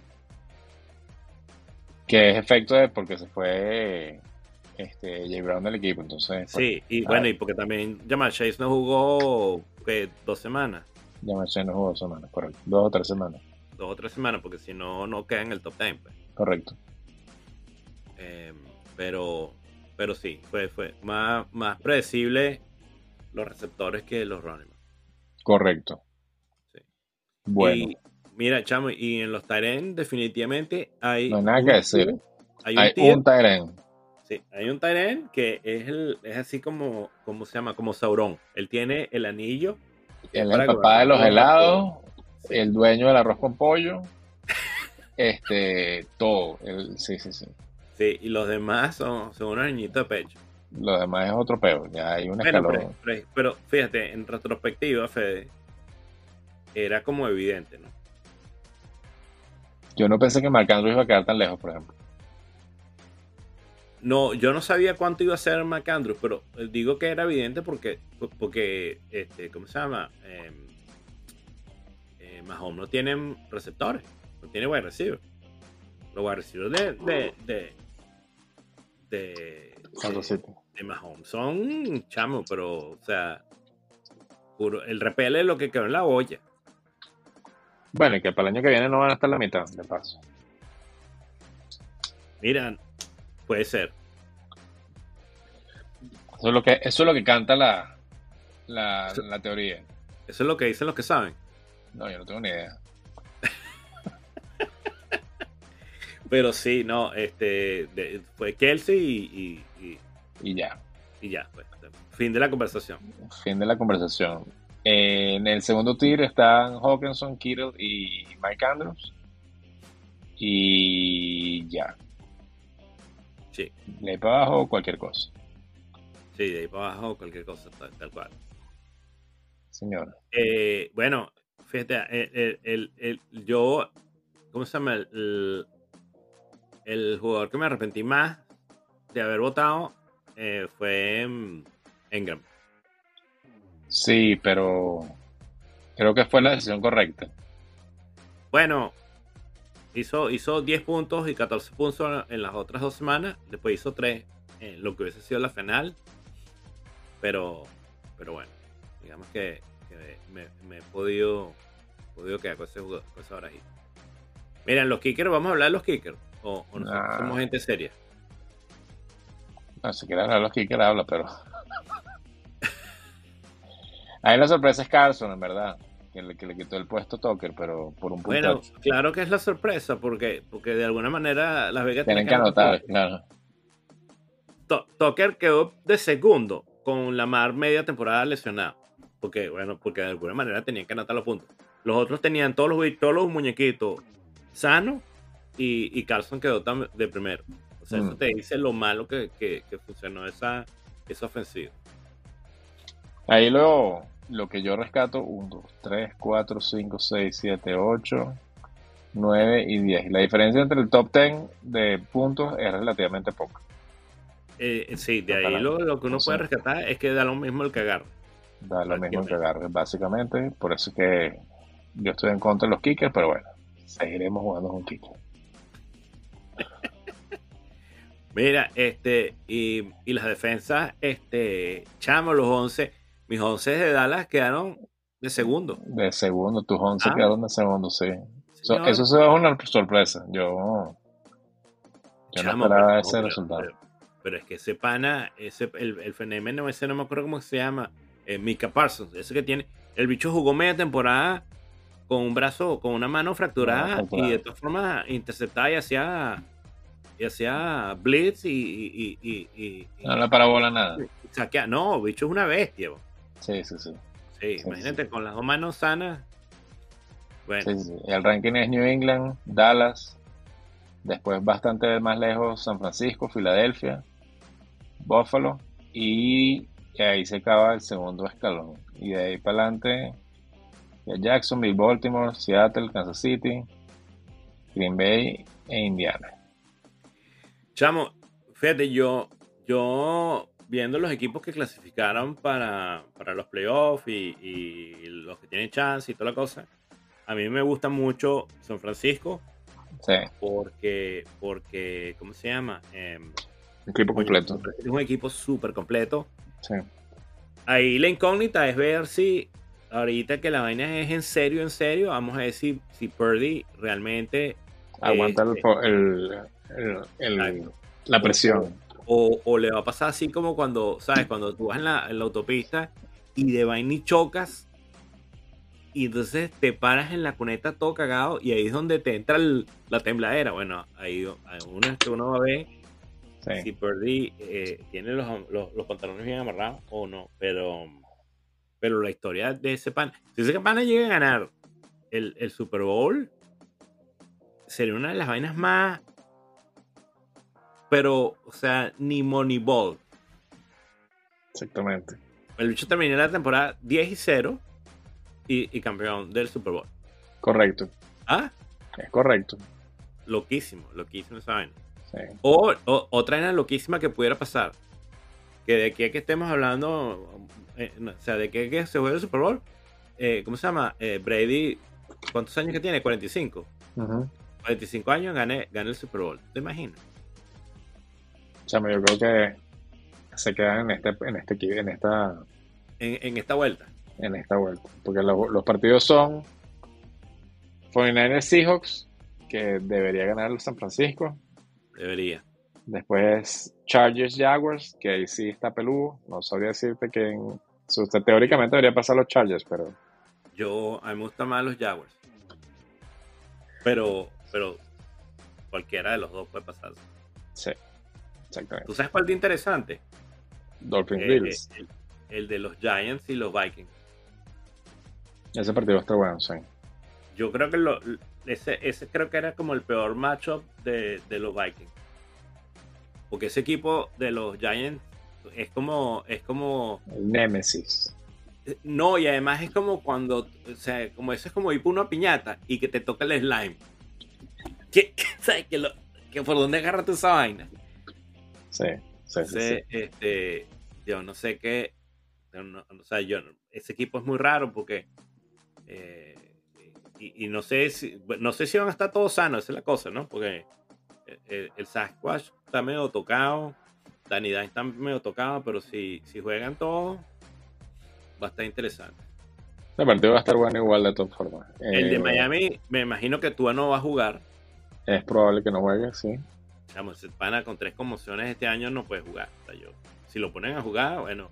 Que es efecto de porque se fue Jay Brown del equipo, entonces... Sí, y bueno, y porque también Ja'Marr Chase no jugó 2 semanas. Ja'Marr Chase no jugó 2 semanas, correcto. 2 o 3 semanas. 2 o 3 semanas, porque si no queda en el top 10. Pues. Correcto. Pero sí, fue más predecible los receptores que los running backs. Correcto. Sí. Bueno. Y mira, chamo, y en los tight end definitivamente hay... No hay nada que decir. Hay un tight end. Sí, hay un tight end que es así como se llama, como Sauron. Él tiene el anillo. Él es el papá de los helados, sí. El dueño del arroz con pollo, todo. Sí. Sí, y los demás son unos niñitos de pecho. Los demás es otro peo, ya hay un escalón. Pero fíjate, en retrospectiva, Fede, era como evidente, ¿no? Yo no pensé que Marc Andrews iba a quedar tan lejos, por ejemplo. No, yo no sabía cuánto iba a ser Marc Andrews, pero digo que era evidente porque ¿cómo se llama? Mahomes no tienen receptores, no tiene wide receiver. Los wide receivers de Mahomes son chamos, pero o sea, puro, el repele es lo que quedó en la olla. Bueno, y que para el año que viene no van a estar la mitad, de paso. Mira, puede ser. Eso es lo que canta Eso, la teoría. eso es lo que dicen los que saben. No, yo no tengo ni idea. Pero sí, no, fue Kelsey Y ya, y ya, pues, fin de la conversación. fin de la conversación. En el segundo tier están Hawkinson, Kittle y Mike Andrews. Y ya, Sí, de ahí para abajo cualquier cosa. sí, de ahí para abajo cualquier cosa, tal cual. Señor. Bueno, fíjate, yo, ¿cómo se llama? El jugador que me arrepentí más de haber votado fue Engram. Sí, pero creo que fue la decisión correcta. Bueno, hizo 10 puntos y 14 puntos en las otras 2 semanas. Después hizo 3 en lo que hubiese sido la final. Pero bueno, digamos que me he podido quedar con ese barajito. Miren, los kickers, vamos a hablar de los kickers. O nosotros somos gente seria. No, si quieres hablar los kickers, habla, pero. Ahí la sorpresa es Carson, en verdad. Que le quitó el puesto a Tucker, pero por un Bueno, puntacho. claro que es la sorpresa, porque de alguna manera Las Vegas Tienen que anotar, claro. Tucker quedó de segundo con Lamar media temporada lesionado. Porque de alguna manera tenían que anotar los puntos. Los otros tenían todos los muñequitos sanos y Carlson quedó de primero. O sea, eso te dice lo malo que funcionó esa ofensiva. Ahí lo que yo rescato, 1, 2, 3, 4, 5, 6, 7, 8, 9 y 10. La diferencia entre el top 10 de puntos es relativamente poca. Sí, de ahí lo que uno puede rescatar es que da lo mismo el que agarre. Da lo mismo el que agarre, básicamente. Por eso es que yo estoy en contra de los kickers, pero bueno, seguiremos jugando con kickers. Mira, y las defensas, chamo, los 11, mis 11 de Dallas quedaron de segundo. De segundo, tus 11 quedaron de segundo, sí. Eso es una sorpresa. Yo chamo, no esperaba ese resultado. Pero es que ese pana, el fenómeno ese, no me acuerdo cómo se llama, Micah Parsons, ese que tiene, el bicho jugó media temporada con un brazo, con una mano fracturada y de todas formas interceptaba y hacía blitz y no le parabola nada. Saquea. No, bicho es una bestia. Sí. Imagínate, con las 2 manos sanas. Bueno. Sí. El ranking es New England, Dallas, después bastante más lejos San Francisco, Filadelfia, Buffalo y ahí se acaba el segundo escalón. Y de ahí para adelante Jacksonville, Baltimore, Seattle, Kansas City, Green Bay e Indiana. Chamo, fíjate, yo viendo los equipos que clasificaron para los playoffs y los que tienen chance y toda la cosa, a mí me gusta mucho San Francisco. Sí. Porque ¿cómo se llama? Equipo completo. Es un equipo súper completo. Sí. Ahí la incógnita es ver si ahorita que la vaina es en serio, vamos a ver si Purdy realmente aguanta la presión. O le va a pasar así como cuando, ¿sabes? Cuando tú vas en la autopista y de vaina y chocas y entonces te paras en la cuneta todo cagado y ahí es donde te entra la tembladera. Bueno, ahí uno va a ver si Purdy tiene los pantalones bien amarrados o no, pero la historia de ese pan, si ese pana llega a ganar el Super Bowl, sería una de las vainas más, pero, o sea, ni Moneyball. Exactamente. El bicho terminó la temporada 10-0 y campeón del Super Bowl. Correcto. ¿Ah? Es correcto. Loquísimo esa vaina. Sí. O otra vaina loquísima que pudiera pasar, que de aquí a que estemos hablando, o sea, de que se juegue el Super Bowl, ¿cómo se llama? Brady, ¿cuántos años que tiene? 45. 45 años gane el Super Bowl. ¿Te imaginas? Chamo, yo creo que se quedan en esta vuelta. En esta vuelta. Porque los partidos son 49ers Seahawks, que debería ganar el San Francisco. Debería. Después Chargers Jaguars, que ahí sí está peludo. No sabría decirte quién Usted teóricamente debería pasar los Chargers, pero A mí me gustan más los Jaguars. Pero cualquiera de los dos puede pasar. sí, exactamente. ¿Tú sabes cuál de interesante? Dolphins Bills. El de los Giants y los Vikings. Ese partido está bueno, sí. Yo creo que ese creo que era como el peor matchup de los Vikings. Porque ese equipo de los Giants es como El Nemesis. no, y además es como cuando, o sea, como eso es como ir por una piñata y que te toca el slime. ¿Sabes? Que por dónde agarraste esa vaina. Sí. Yo no sé qué. O sea, ese equipo es muy raro porque y no sé si van a estar todos sanos, esa es la cosa, ¿no? Porque el Sasquatch está medio tocado, Danny Dimes está medio tocado, pero si juegan todos va a estar interesante. El partido va a estar bueno igual de todas formas. El de Miami, me imagino que Tua no va a jugar. Es probable que no juegue, sí. Vamos, el pana con 3 conmociones este año no puede jugar. O sea, si lo ponen a jugar, bueno,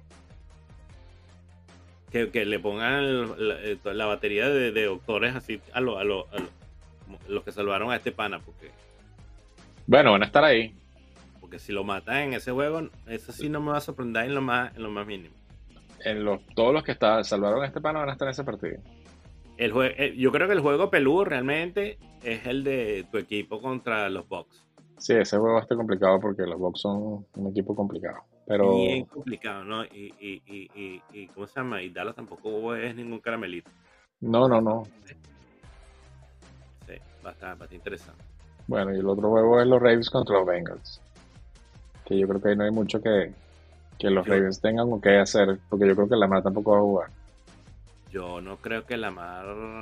que le pongan la batería de doctores así a los que salvaron a este pana, Bueno, van a estar ahí. porque si lo matan en ese juego, eso sí no me va a sorprender en lo más mínimo. Todos los que salvaron a este pana van a estar en ese partido. Yo creo que el juego peludo realmente es el de tu equipo contra los Bucks. Sí, ese juego va a estar complicado porque los Bucks son un equipo complicado. Pero Bien complicado, ¿no? Y ¿cómo se llama? Y Dallas tampoco es ningún caramelito. no. Sí, va a estar interesante. Bueno, y el otro juego es los Ravens contra los Bengals. Que yo creo que ahí no hay mucho que los Ravens tengan o que hacer, porque yo creo que Lamar tampoco va a jugar. Yo no creo que Lamar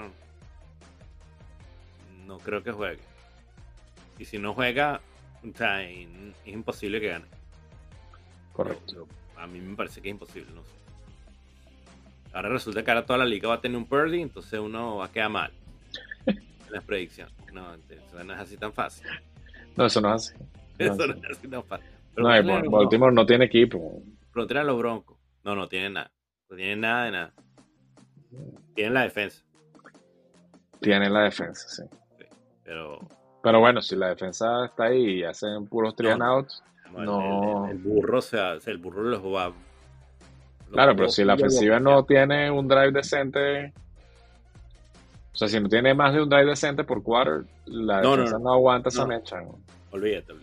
no creo que juegue. Y si no juega, o sea, es imposible que gane. Correcto. A mí me parece que es imposible, no sé. Ahora resulta que ahora toda la liga va a tener un Purdy, entonces uno va a quedar mal en las predicciones. No, eso no es así tan fácil. No, eso no es así. Eso no es así tan fácil. No, Baltimore no tiene equipo. Pero tienen los Broncos. No tienen nada. No tienen nada de nada. Tienen la defensa. Tienen la defensa, sí. Pero bueno, si la defensa está ahí y hacen puros three and outs, no. El burro, el burro los va. Claro, pero si la ofensiva no tiene un drive decente, o sea, si no tiene más de un drive decente por quarter, la defensa no aguanta esa mecha. Olvídate.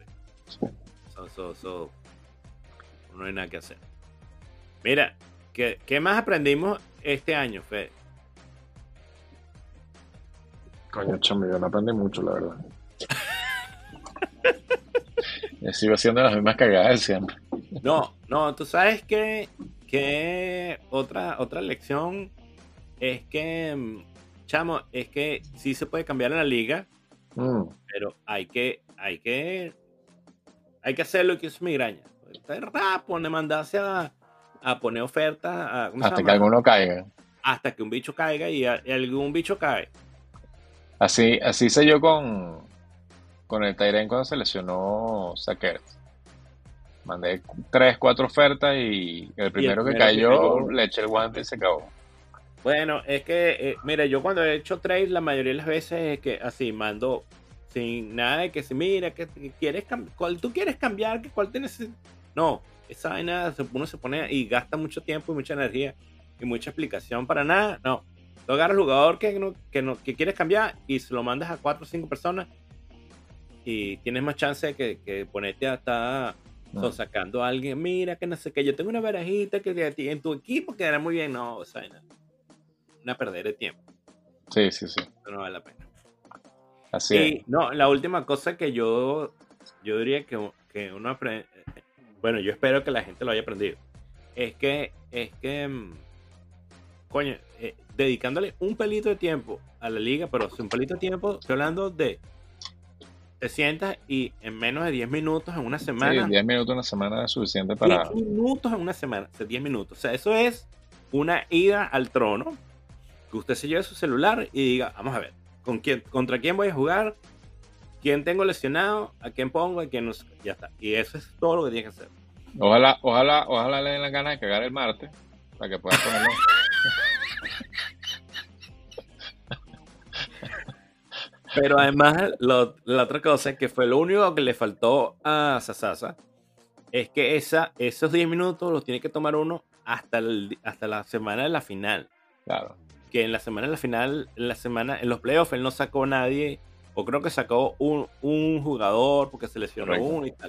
Eso no hay nada que hacer. Mira, ¿qué más aprendimos este año, Fede? Coño, chamo, yo no aprendí mucho, la verdad. Yo sigo haciendo las mismas cagadas de siempre. No, tú sabes que otra lección es que, chamo, es que sí se puede cambiar en la liga, pero hay que hacer lo que es migraña. Pone mandarse a poner ofertas hasta que alguno caiga. Hasta que un bicho caiga y algún bicho cae. Así hice yo con el Tyren cuando se lesionó Sackers. Mandé 3, 4 ofertas y el primero que cayó le eché el guante y se acabó. Bueno, es que, mira, yo cuando he hecho trades la mayoría de las veces es que así mando sin nada de que se mira, que quieres cuál tú quieres cambiar, que cuál tienes. No, esa vaina uno se pone y gasta mucho tiempo y mucha energía y mucha explicación para nada. No, tú agarras al jugador que quieres cambiar y se lo mandas a 4 o 5 personas y tienes más chance de que ponerte hasta sacando a alguien. Mira, que no sé qué, yo tengo una barajita que en tu equipo quedará muy bien. No, o sea, una perder de tiempo. Sí. Eso no vale la pena. Así es. No, la última cosa que yo diría que uno aprende, bueno, yo espero que la gente lo haya aprendido, es que coño, dedicándole un pelito de tiempo a la liga, pero un pelito de tiempo, estoy hablando de te sientas y en menos de 10 minutos en una semana. Sí, 10 minutos en una semana es suficiente para. 10 minutos en una semana, o sea, 10 minutos. O sea, eso es una ida al trono, que usted se lleve su celular y diga, vamos a ver, ¿contra quién voy a jugar? ¿Quién tengo lesionado? ¿A quién pongo? ¿A quién no? Ya está. Y eso es todo lo que tiene que hacer. Ojalá le den la gana de cagar el martes para que puedas ponerlo. Pero además, la otra cosa que fue lo único que le faltó a Sasasa es que esos 10 minutos los tiene que tomar uno hasta la semana de la final. Claro. Que en la semana de la final, en los playoffs, él no sacó a nadie, o creo que sacó un jugador porque se lesionó Correcto. uno y tal.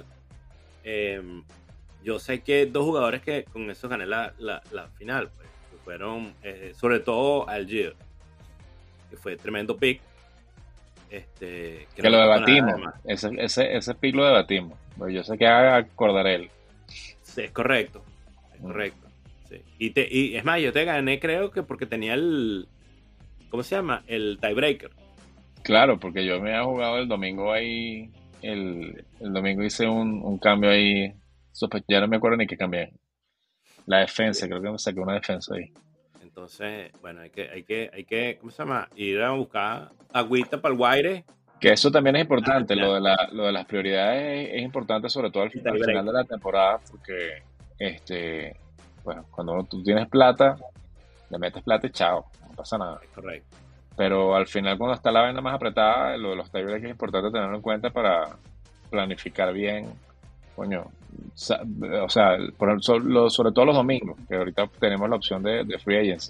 Yo sé que 2 jugadores que con eso gané la final, pues, que fueron sobre todo Algier, que fue tremendo pick. Que Que no lo me costó nada, debatimos. además. Ese pick lo debatimos. Pues yo sé que acordaré él. Sí, es correcto. Es correcto. Sí. Y es más, yo te gané, creo que porque tenía ¿cómo se llama? El tiebreaker. Claro, porque yo me había jugado el domingo ahí. El domingo hice un cambio ahí. Ya no me acuerdo ni qué cambié. La defensa, creo que me saqué una defensa ahí. Entonces, bueno, hay que, ¿cómo se llama? Ir a buscar agüita para el Guaire. Que eso también es importante, lo de las prioridades es importante, sobre todo al final de la temporada, porque bueno, cuando tú tienes plata, le metes plata y chao, no pasa nada. Es correcto. Pero al final, cuando está la vaina más apretada, lo de los tiebreaks es importante tenerlo en cuenta para planificar bien, coño. O sea, sobre todo los domingos, que ahorita tenemos la opción de free agency.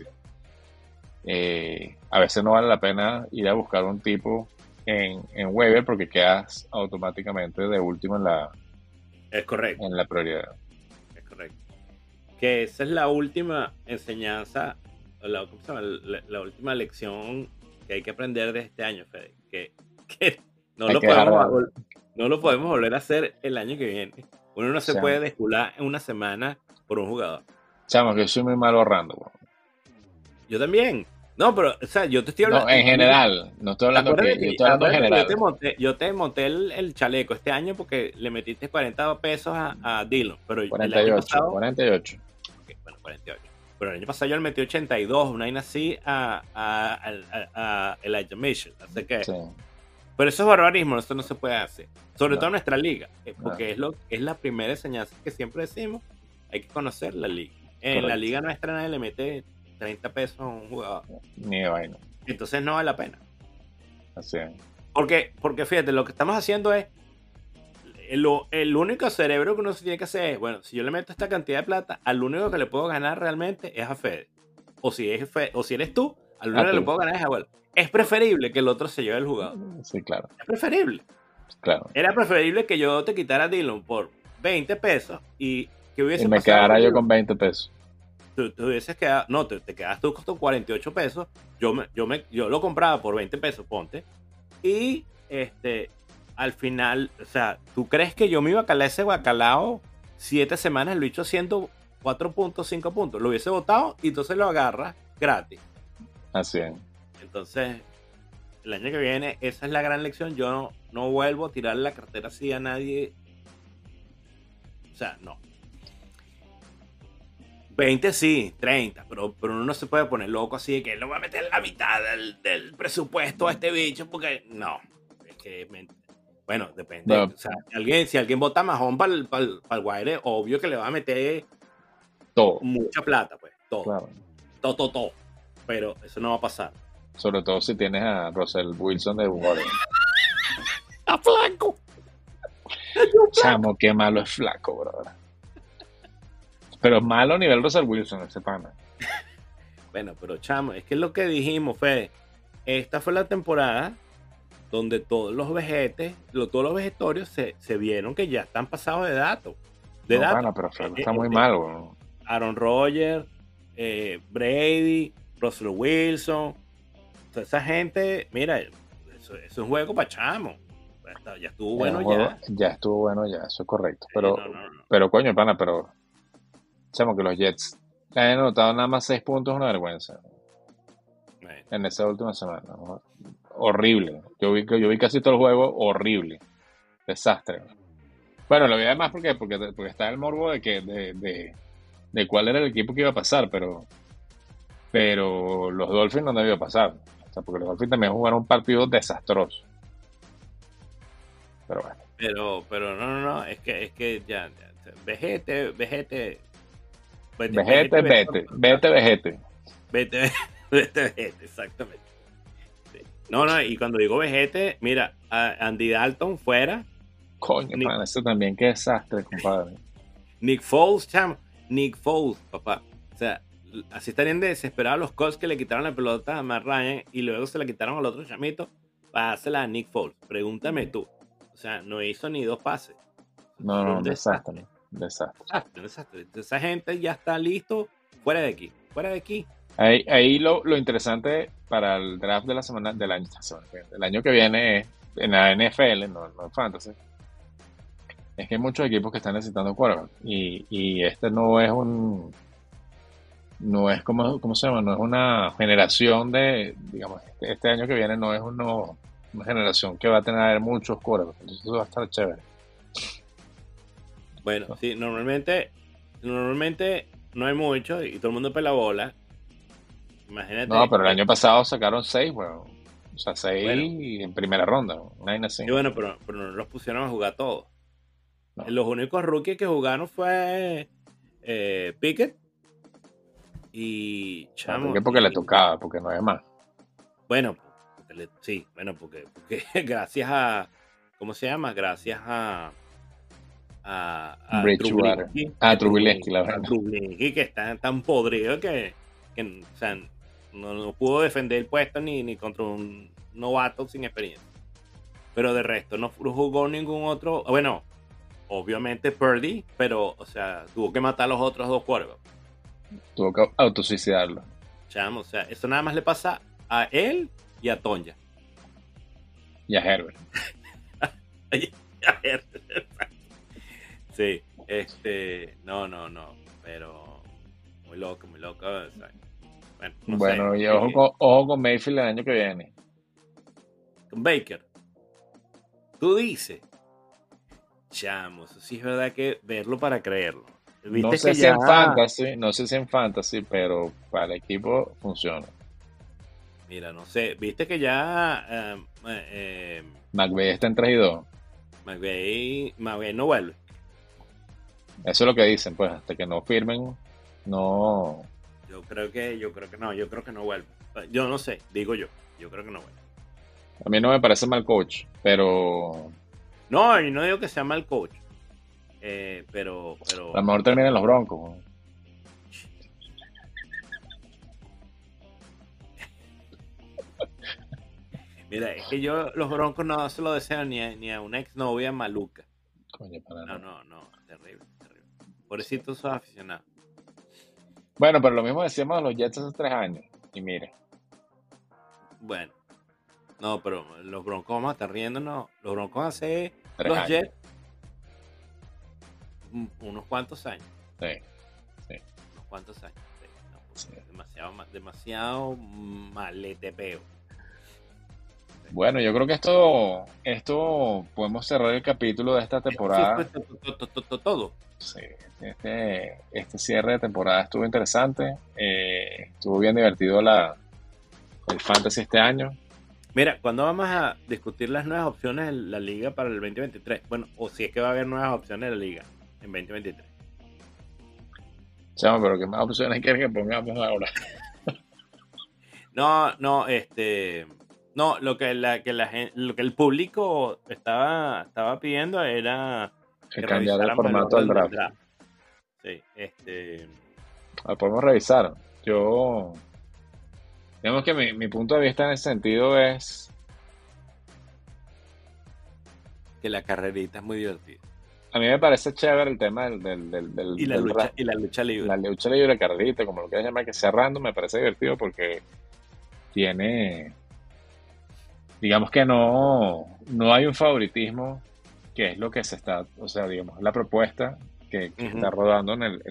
A veces no vale la pena ir a buscar un tipo en waiver porque quedas automáticamente de último Es correcto. en la prioridad. Es correcto. Que esa es la última enseñanza, ¿cómo se llama? La última lección que hay que aprender de este año, Fede. Que no lo podemos volver a hacer el año que viene. Uno no se puede descular en una semana por un jugador. Chamo, que yo soy muy malo ahorrando. Bro. Yo también. No, pero, o sea, yo te estoy hablando. No, en general. No estoy hablando aquí. Yo estoy hablando en general. Yo te monté el chaleco este año porque le metiste 40 pesos a Dillon. Pero 48. El año pasado, 48. Okay, bueno, 48. Pero el año pasado yo le metí 82, una vaina así a Elijah Mitchell. Así que. Sí. Pero eso es barbarismo, eso no se puede hacer. Sobre todo en nuestra liga. Porque es la primera enseñanza que siempre decimos. Hay que conocer la liga. En la liga nuestra nadie le mete 30 pesos a un jugador. Ni de vaina. Entonces no vale la pena. Así es. Porque fíjate, lo que estamos haciendo es el único cerebro que uno se tiene que hacer es, bueno, si yo le meto esta cantidad de plata, al único que le puedo ganar realmente es a Fede. O si eres tú, al único que le puedo ganar es a Abuelo. Es preferible que el otro se lleve el jugador. Sí, claro. Es preferible. Claro. Era preferible que yo te quitara a Dillon por 20 pesos y que hubiese y me quedara yo con 20 pesos. Tú hubieses quedado, no, te quedas tú con 48 pesos, yo lo compraba por 20 pesos, ponte, y al final, o sea, ¿tú crees que yo me iba a calar ese bacalao 7 semanas, el bicho haciendo 4 puntos, 5 puntos? Lo hubiese votado y entonces lo agarras gratis. Así es. Entonces, el año que viene, esa es la gran lección. Yo no vuelvo a tirarle la cartera así a nadie. O sea, no. 20 sí, 30, pero uno no se puede poner loco así de que lo voy a meter la mitad del presupuesto a este bicho, porque no. Es que, bueno, depende. No. O sea, si alguien vota majón para el Guaire, obvio que le va a meter todo. Mucha plata, pues. Todo. Claro. Todo. Pero eso no va a pasar. Sobre todo si tienes a Russell Wilson de Warren. ¡A flaco! Chamo, qué malo es flaco, brother. Pero es malo a nivel Russell Wilson, ese pana. Bueno, pero chamo, es que es lo que dijimos, Fede. Esta fue la temporada donde todos los vegetorios se vieron que ya están pasados de datos. Pana, pero está muy malo. ¿No? Aaron Rodgers, Brady, Russell Wilson. Toda esa gente, mira, eso es un juego para chamo. Ya estuvo bueno ya. Ya estuvo bueno ya, eso es correcto. Pero, pero coño, pana, pero chamo, que los Jets hayan anotado nada más 6 puntos es una vergüenza. En esa última semana. ¿No? Horrible. Yo vi casi todo el juego horrible. Desastre. Bueno, lo vi además porque está el morbo de cuál era el equipo que iba a pasar, pero los Dolphins no debió pasar. O sea, porque los Dolphins también jugaron un partido desastroso. Pero bueno. Pero no, es que ya vejete. Vegete, vegete. Vete, vete, exactamente. Sí. No, y cuando digo vejete, mira, Andy Dalton fuera, Coño, Nick, pana, eso también, qué desastre, compadre. Nick Foles, chamo, Nick Foles, papá. O sea, así estarían desesperados los Colts que le quitaron la pelota a Matt Ryan y luego se la quitaron al otro chamito para dársela a Nick Foles. Pregúntame tú. O sea, no hizo ni 2 pases. No, Fue no, un desastre, desastre. desastre. Desastre. Esa gente ya está listo fuera de aquí. Fuera de aquí. Ahí lo interesante para el draft de la semana, del año que viene en la NFL, no en Fantasy, es que hay muchos equipos que están necesitando quarterback y este no es ¿cómo se llama? No es una generación digamos, este año que viene no es una generación que va a tener muchos quarterbacks, entonces eso va a estar chévere. Bueno, sí, normalmente no hay mucho y todo el mundo pela bola. Imagínate. No, pero el año pasado sacaron 6, bueno, o sea, 6 Bueno, en primera ronda, una vaina así. y bueno, pero no los pusieron a jugar todos. No. Los únicos rookies que jugaron fue Pickett y Chamo. Porque le tocaba, porque no hay más. Bueno, porque gracias a, ¿cómo se llama? Gracias a Bridgewater. Trubisky, la verdad. Trubisky, que está tan podrido que o sea, no pudo defender el puesto ni contra un novato sin experiencia. Pero de resto no jugó ningún otro. Bueno, obviamente Purdy, pero, o sea, tuvo que matar a los otros 2 quarterbacks. Tuvo que autosuicidarlo. Chamo, o sea, eso nada más le pasa a él y a Tonja. Y a Herbert. Sí, no, pero muy loco, o sea, bueno, no Bueno, sé, y ojo con Mayfield el año que viene. con Baker, tú dices, chamo, eso sí es verdad que verlo para creerlo. No Viste sé que si ya, en fantasy, pero para el equipo funciona. mira, no sé, viste que ya McVay está en 3-2. McVay no vuelve. Eso es lo que dicen, pues, hasta que no firmen, no. Yo creo que no vuelve. Yo no sé, digo yo creo que no vuelve. A mí no me parece mal coach, pero No, y no digo que sea mal coach. Pero a lo mejor termina en los Broncos, ¿no? mira, es que yo los Broncos no se lo deseo ni a una exnovia maluca. Coño, para nada. No, terrible. Pobrecito sus aficionados. Bueno, pero lo mismo decíamos de los Jets hace 3 años. Y mire, Bueno, no, pero los Broncos vamos a estar riéndonos. Los Broncos hace 3 los años. Jets unos cuantos años. Sí. Unos cuantos años. Sí, no, Sí. demasiado maletepeo. Bueno, yo creo que esto podemos cerrar el capítulo de esta temporada. Sí, fue todo. Sí, este cierre de temporada estuvo interesante. Estuvo bien divertido el fantasy este año. Mira, ¿cuándo vamos a discutir las nuevas opciones de la liga para el 2023? Bueno, o si es que va a haber nuevas opciones de la liga en 2023. Chamo, pero ¿qué más opciones quieres que pongamos ahora? No, lo que lo que el público estaba pidiendo era Que que cambiar el revisáramos formato del orden draft. Sí, Podemos revisar. Digamos que mi punto de vista en ese sentido es, que la carrerita es muy divertida. a mí me parece chévere el tema del Y la del lucha, draft. y la lucha libre. La lucha libre, carrerita, como lo quieras llamar, que sea random, me parece divertido porque tiene, digamos que no hay un favoritismo, que es lo que se está, o sea, digamos, la propuesta que está rodando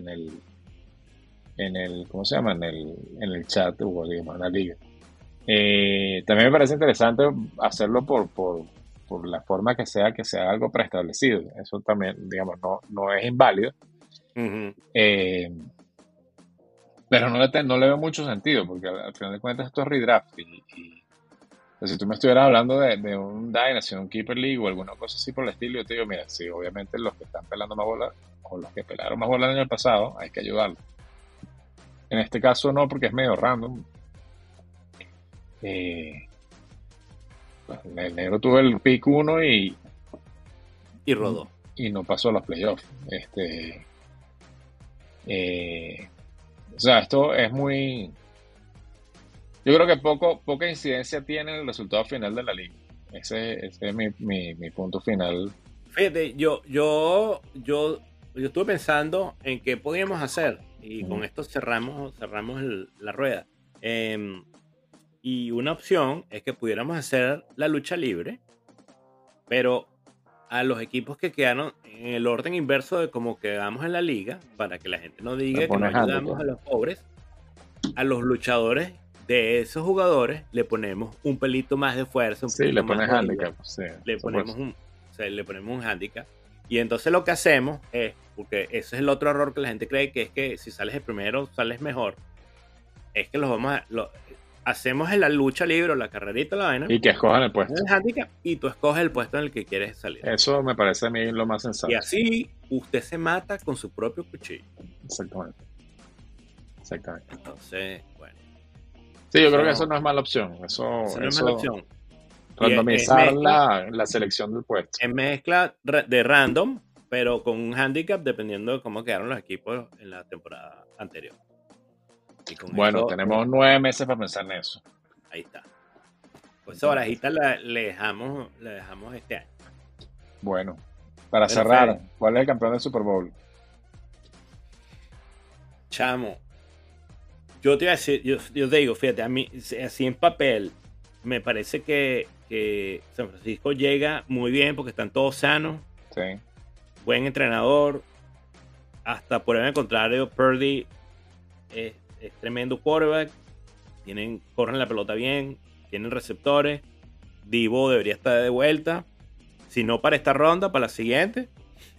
en el, ¿cómo se llama? En el chat, o digamos, en la liga. También me parece interesante hacerlo por la forma que sea algo preestablecido. Eso también, digamos, no es inválido. Ujú. Pero no le veo mucho sentido, porque al final de cuentas esto es redraft. Pues, si tú me estuvieras hablando de un Dynasty, un Keeper League o alguna cosa así por el estilo, yo te digo, mira, sí, obviamente los que están pelando más bola, o los que pelaron más bola en el pasado, hay que ayudarlos. En este caso no, porque es medio random. Eh, el negro tuvo el pick 1 Y rodó. y no pasó a los playoffs. O sea, esto es muy... Yo creo que poca incidencia tiene en el resultado final de la liga. Ese es mi punto final. Fíjate, yo estuve pensando en qué podíamos hacer y con esto cerramos la rueda. Y una opción es que pudiéramos hacer la lucha libre, pero a los equipos que quedaron en el orden inverso de cómo quedamos en la liga, para que la gente no diga que no pones ayudamos handicap. a los pobres, a los luchadores de esos jugadores le ponemos un pelito más de fuerza, un Sí, pelito le pones más de handicap. Sí, le por ponemos supuesto. le ponemos un handicap. Y entonces lo que hacemos es, porque ese es el otro error que la gente cree, que es que si sales el primero, sales mejor. Es que hacemos en la lucha libre, o la carrerita, la vaina, Y que escojan el puesto. el handicap, y tú escoges el puesto en el que quieres salir. Eso me parece a mí lo más sensato. Y así usted se mata con su propio cuchillo. Exactamente. Entonces, bueno. Sí, yo creo que eso no es mala opción. Eso no es mala opción. Randomizar Y es la selección del puesto. Es mezcla de random, pero con un handicap dependiendo de cómo quedaron los equipos en la temporada anterior. Y con Bueno, eso, tenemos 9 meses para pensar en eso. ahí está. Pues esa barajita le dejamos este año. Bueno, para Bueno, cerrar, Fede. ¿cuál es el campeón del Super Bowl? Chamo, yo te iba a decir, yo te digo, fíjate, a mí, así en papel, me parece que San Francisco llega muy bien porque están todos sanos, Sí. buen entrenador, hasta por el contrario, Purdy es tremendo quarterback, corren la pelota bien, tienen receptores, Divo debería estar de vuelta, si no para esta ronda, para la siguiente.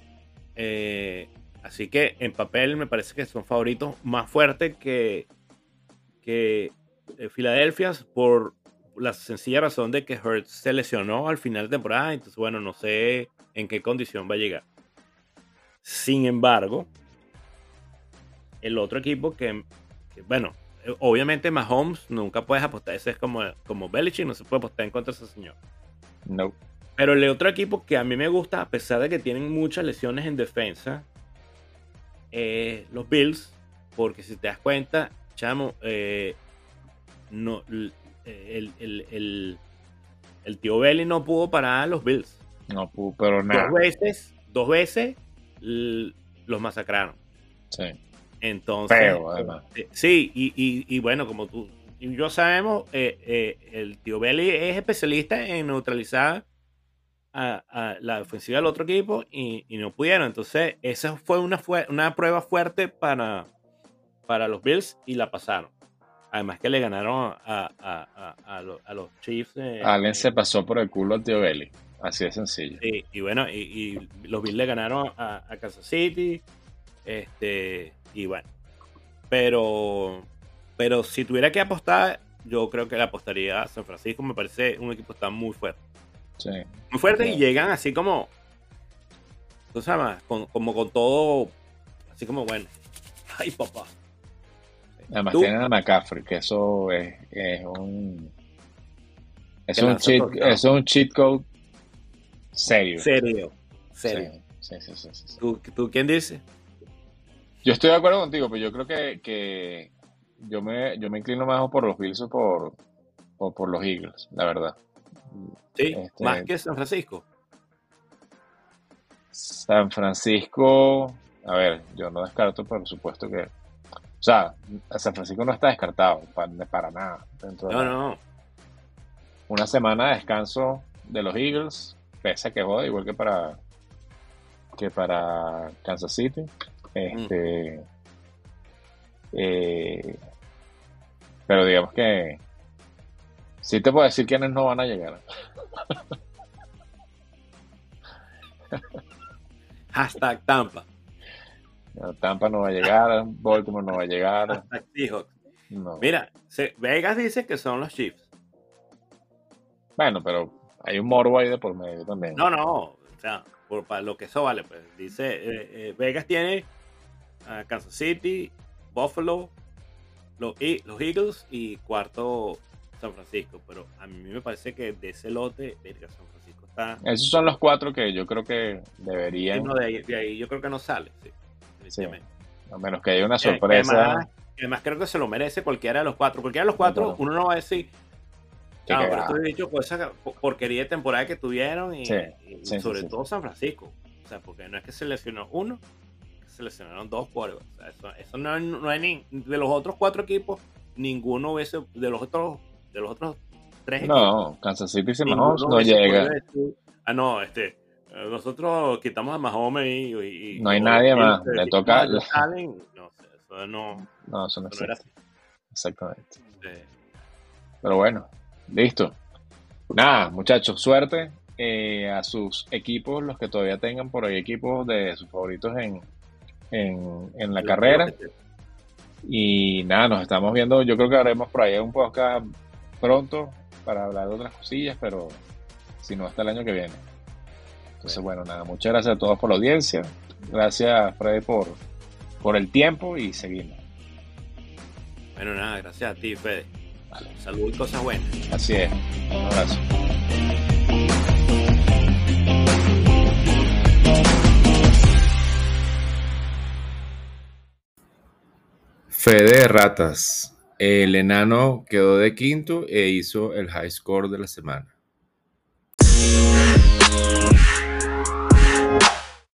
Así que en papel me parece que son favoritos más fuertes que Filadelfia, por la sencilla razón de que Hurts se lesionó al final de temporada, entonces bueno, no sé en qué condición va a llegar. Sin embargo, el otro equipo que bueno, obviamente Mahomes nunca puedes apostar, ese es como Belichick, no se puede apostar en contra de ese señor. No. Pero el otro equipo que a mí me gusta, a pesar de que tienen muchas lesiones en defensa, los Bills, porque si te das cuenta, chamo, no, el tío Belly no pudo parar a los Bills. No, pero nada. Dos veces los masacraron. Sí. Entonces, Feo, además. Sí, y bueno, como tú y yo sabemos, el tío Belly es especialista en neutralizar a la ofensiva del otro equipo y no pudieron. Entonces, esa fue una prueba fuerte para los Bills y la pasaron. Además que le ganaron a los Chiefs. Allen se pasó por el culo al tío Belly. Así de sencillo. Y bueno, y los Bills le ganaron a Kansas City. Y bueno. Pero si tuviera que apostar, yo creo que le apostaría a San Francisco. Me parece un equipo que está muy fuerte. Sí. Muy fuerte, Sí. y llegan así como, ¿tú sabes? Como con todo, así como, bueno, ay papá. Además ¿Tú? tienen a McCaffrey, que eso es un... Es Que un, lanza cheat, touchdown. es un cheat code serio. Serio. Sí. ¿Tú quién dice? Yo estoy de acuerdo contigo, pero yo creo que yo me inclino más por los Bills o por los Eagles, la verdad. Sí, más que San Francisco. San Francisco, a ver, yo no descarto, por supuesto que... O sea, San Francisco no está descartado para nada. No. Una semana de descanso de los Eagles, pese a que joda, igual que para Kansas City. Pero digamos que sí te puedo decir quiénes no van a llegar. Hashtag Tampa. Tampa no va a llegar, Baltimore no va a llegar. Hashtag Seahawks. No. Mira, Vegas dice que son los Chiefs. Bueno, pero hay un morbo ahí de por medio también. No, o sea, para lo que eso vale, pues dice, Vegas tiene a Kansas City, Buffalo, los Eagles y cuarto San Francisco. Pero a mí me parece que de ese lote, verga, San Francisco está. Esos son los 4 que yo creo que deberían. No, de ahí yo creo que no sale. Sí, Sí, definitivamente. a menos que haya una Que sorpresa. además creo que se lo merece cualquiera de los 4. Cualquiera de los 4, Claro. uno no va a decir. Qué No, pero cagada. tú he dicho pues esa porquería de temporada que tuvieron y, Sí, y sí, sobre sí. todo San Francisco. O sea, porque no es que se lesionó uno, se lesionaron 2 quarterbacks. O sea, eso no hay ni de los otros 4 equipos, ninguno hubiese de los otros 3 equipos, No, Kansas City sin Mahomes ninguno no hubiese podido llega. decir, no, nosotros quitamos a Mahomes No hay o los nadie Bills más. le Le quitamos toca. a Josh Allen. No sé, eso no No, eso no era existe. así. Exactamente. Eh, Pero bueno, listo. Nada, muchachos, suerte a sus equipos, los que todavía tengan por ahí equipos de sus favoritos en la lo carrera. que te- Y nada, nos estamos viendo. Yo creo que haremos por ahí un podcast pronto para hablar de otras cosillas, pero si no, hasta el año que viene. Entonces, bueno, nada, muchas gracias a todos por la audiencia. Gracias, Freddy, por el tiempo y seguimos. Bueno, nada, gracias a ti, Fede. Salud y cosas buenas. Así es. Un abrazo. Fede de Ratas. El enano quedó de quinto e hizo el high score de la semana.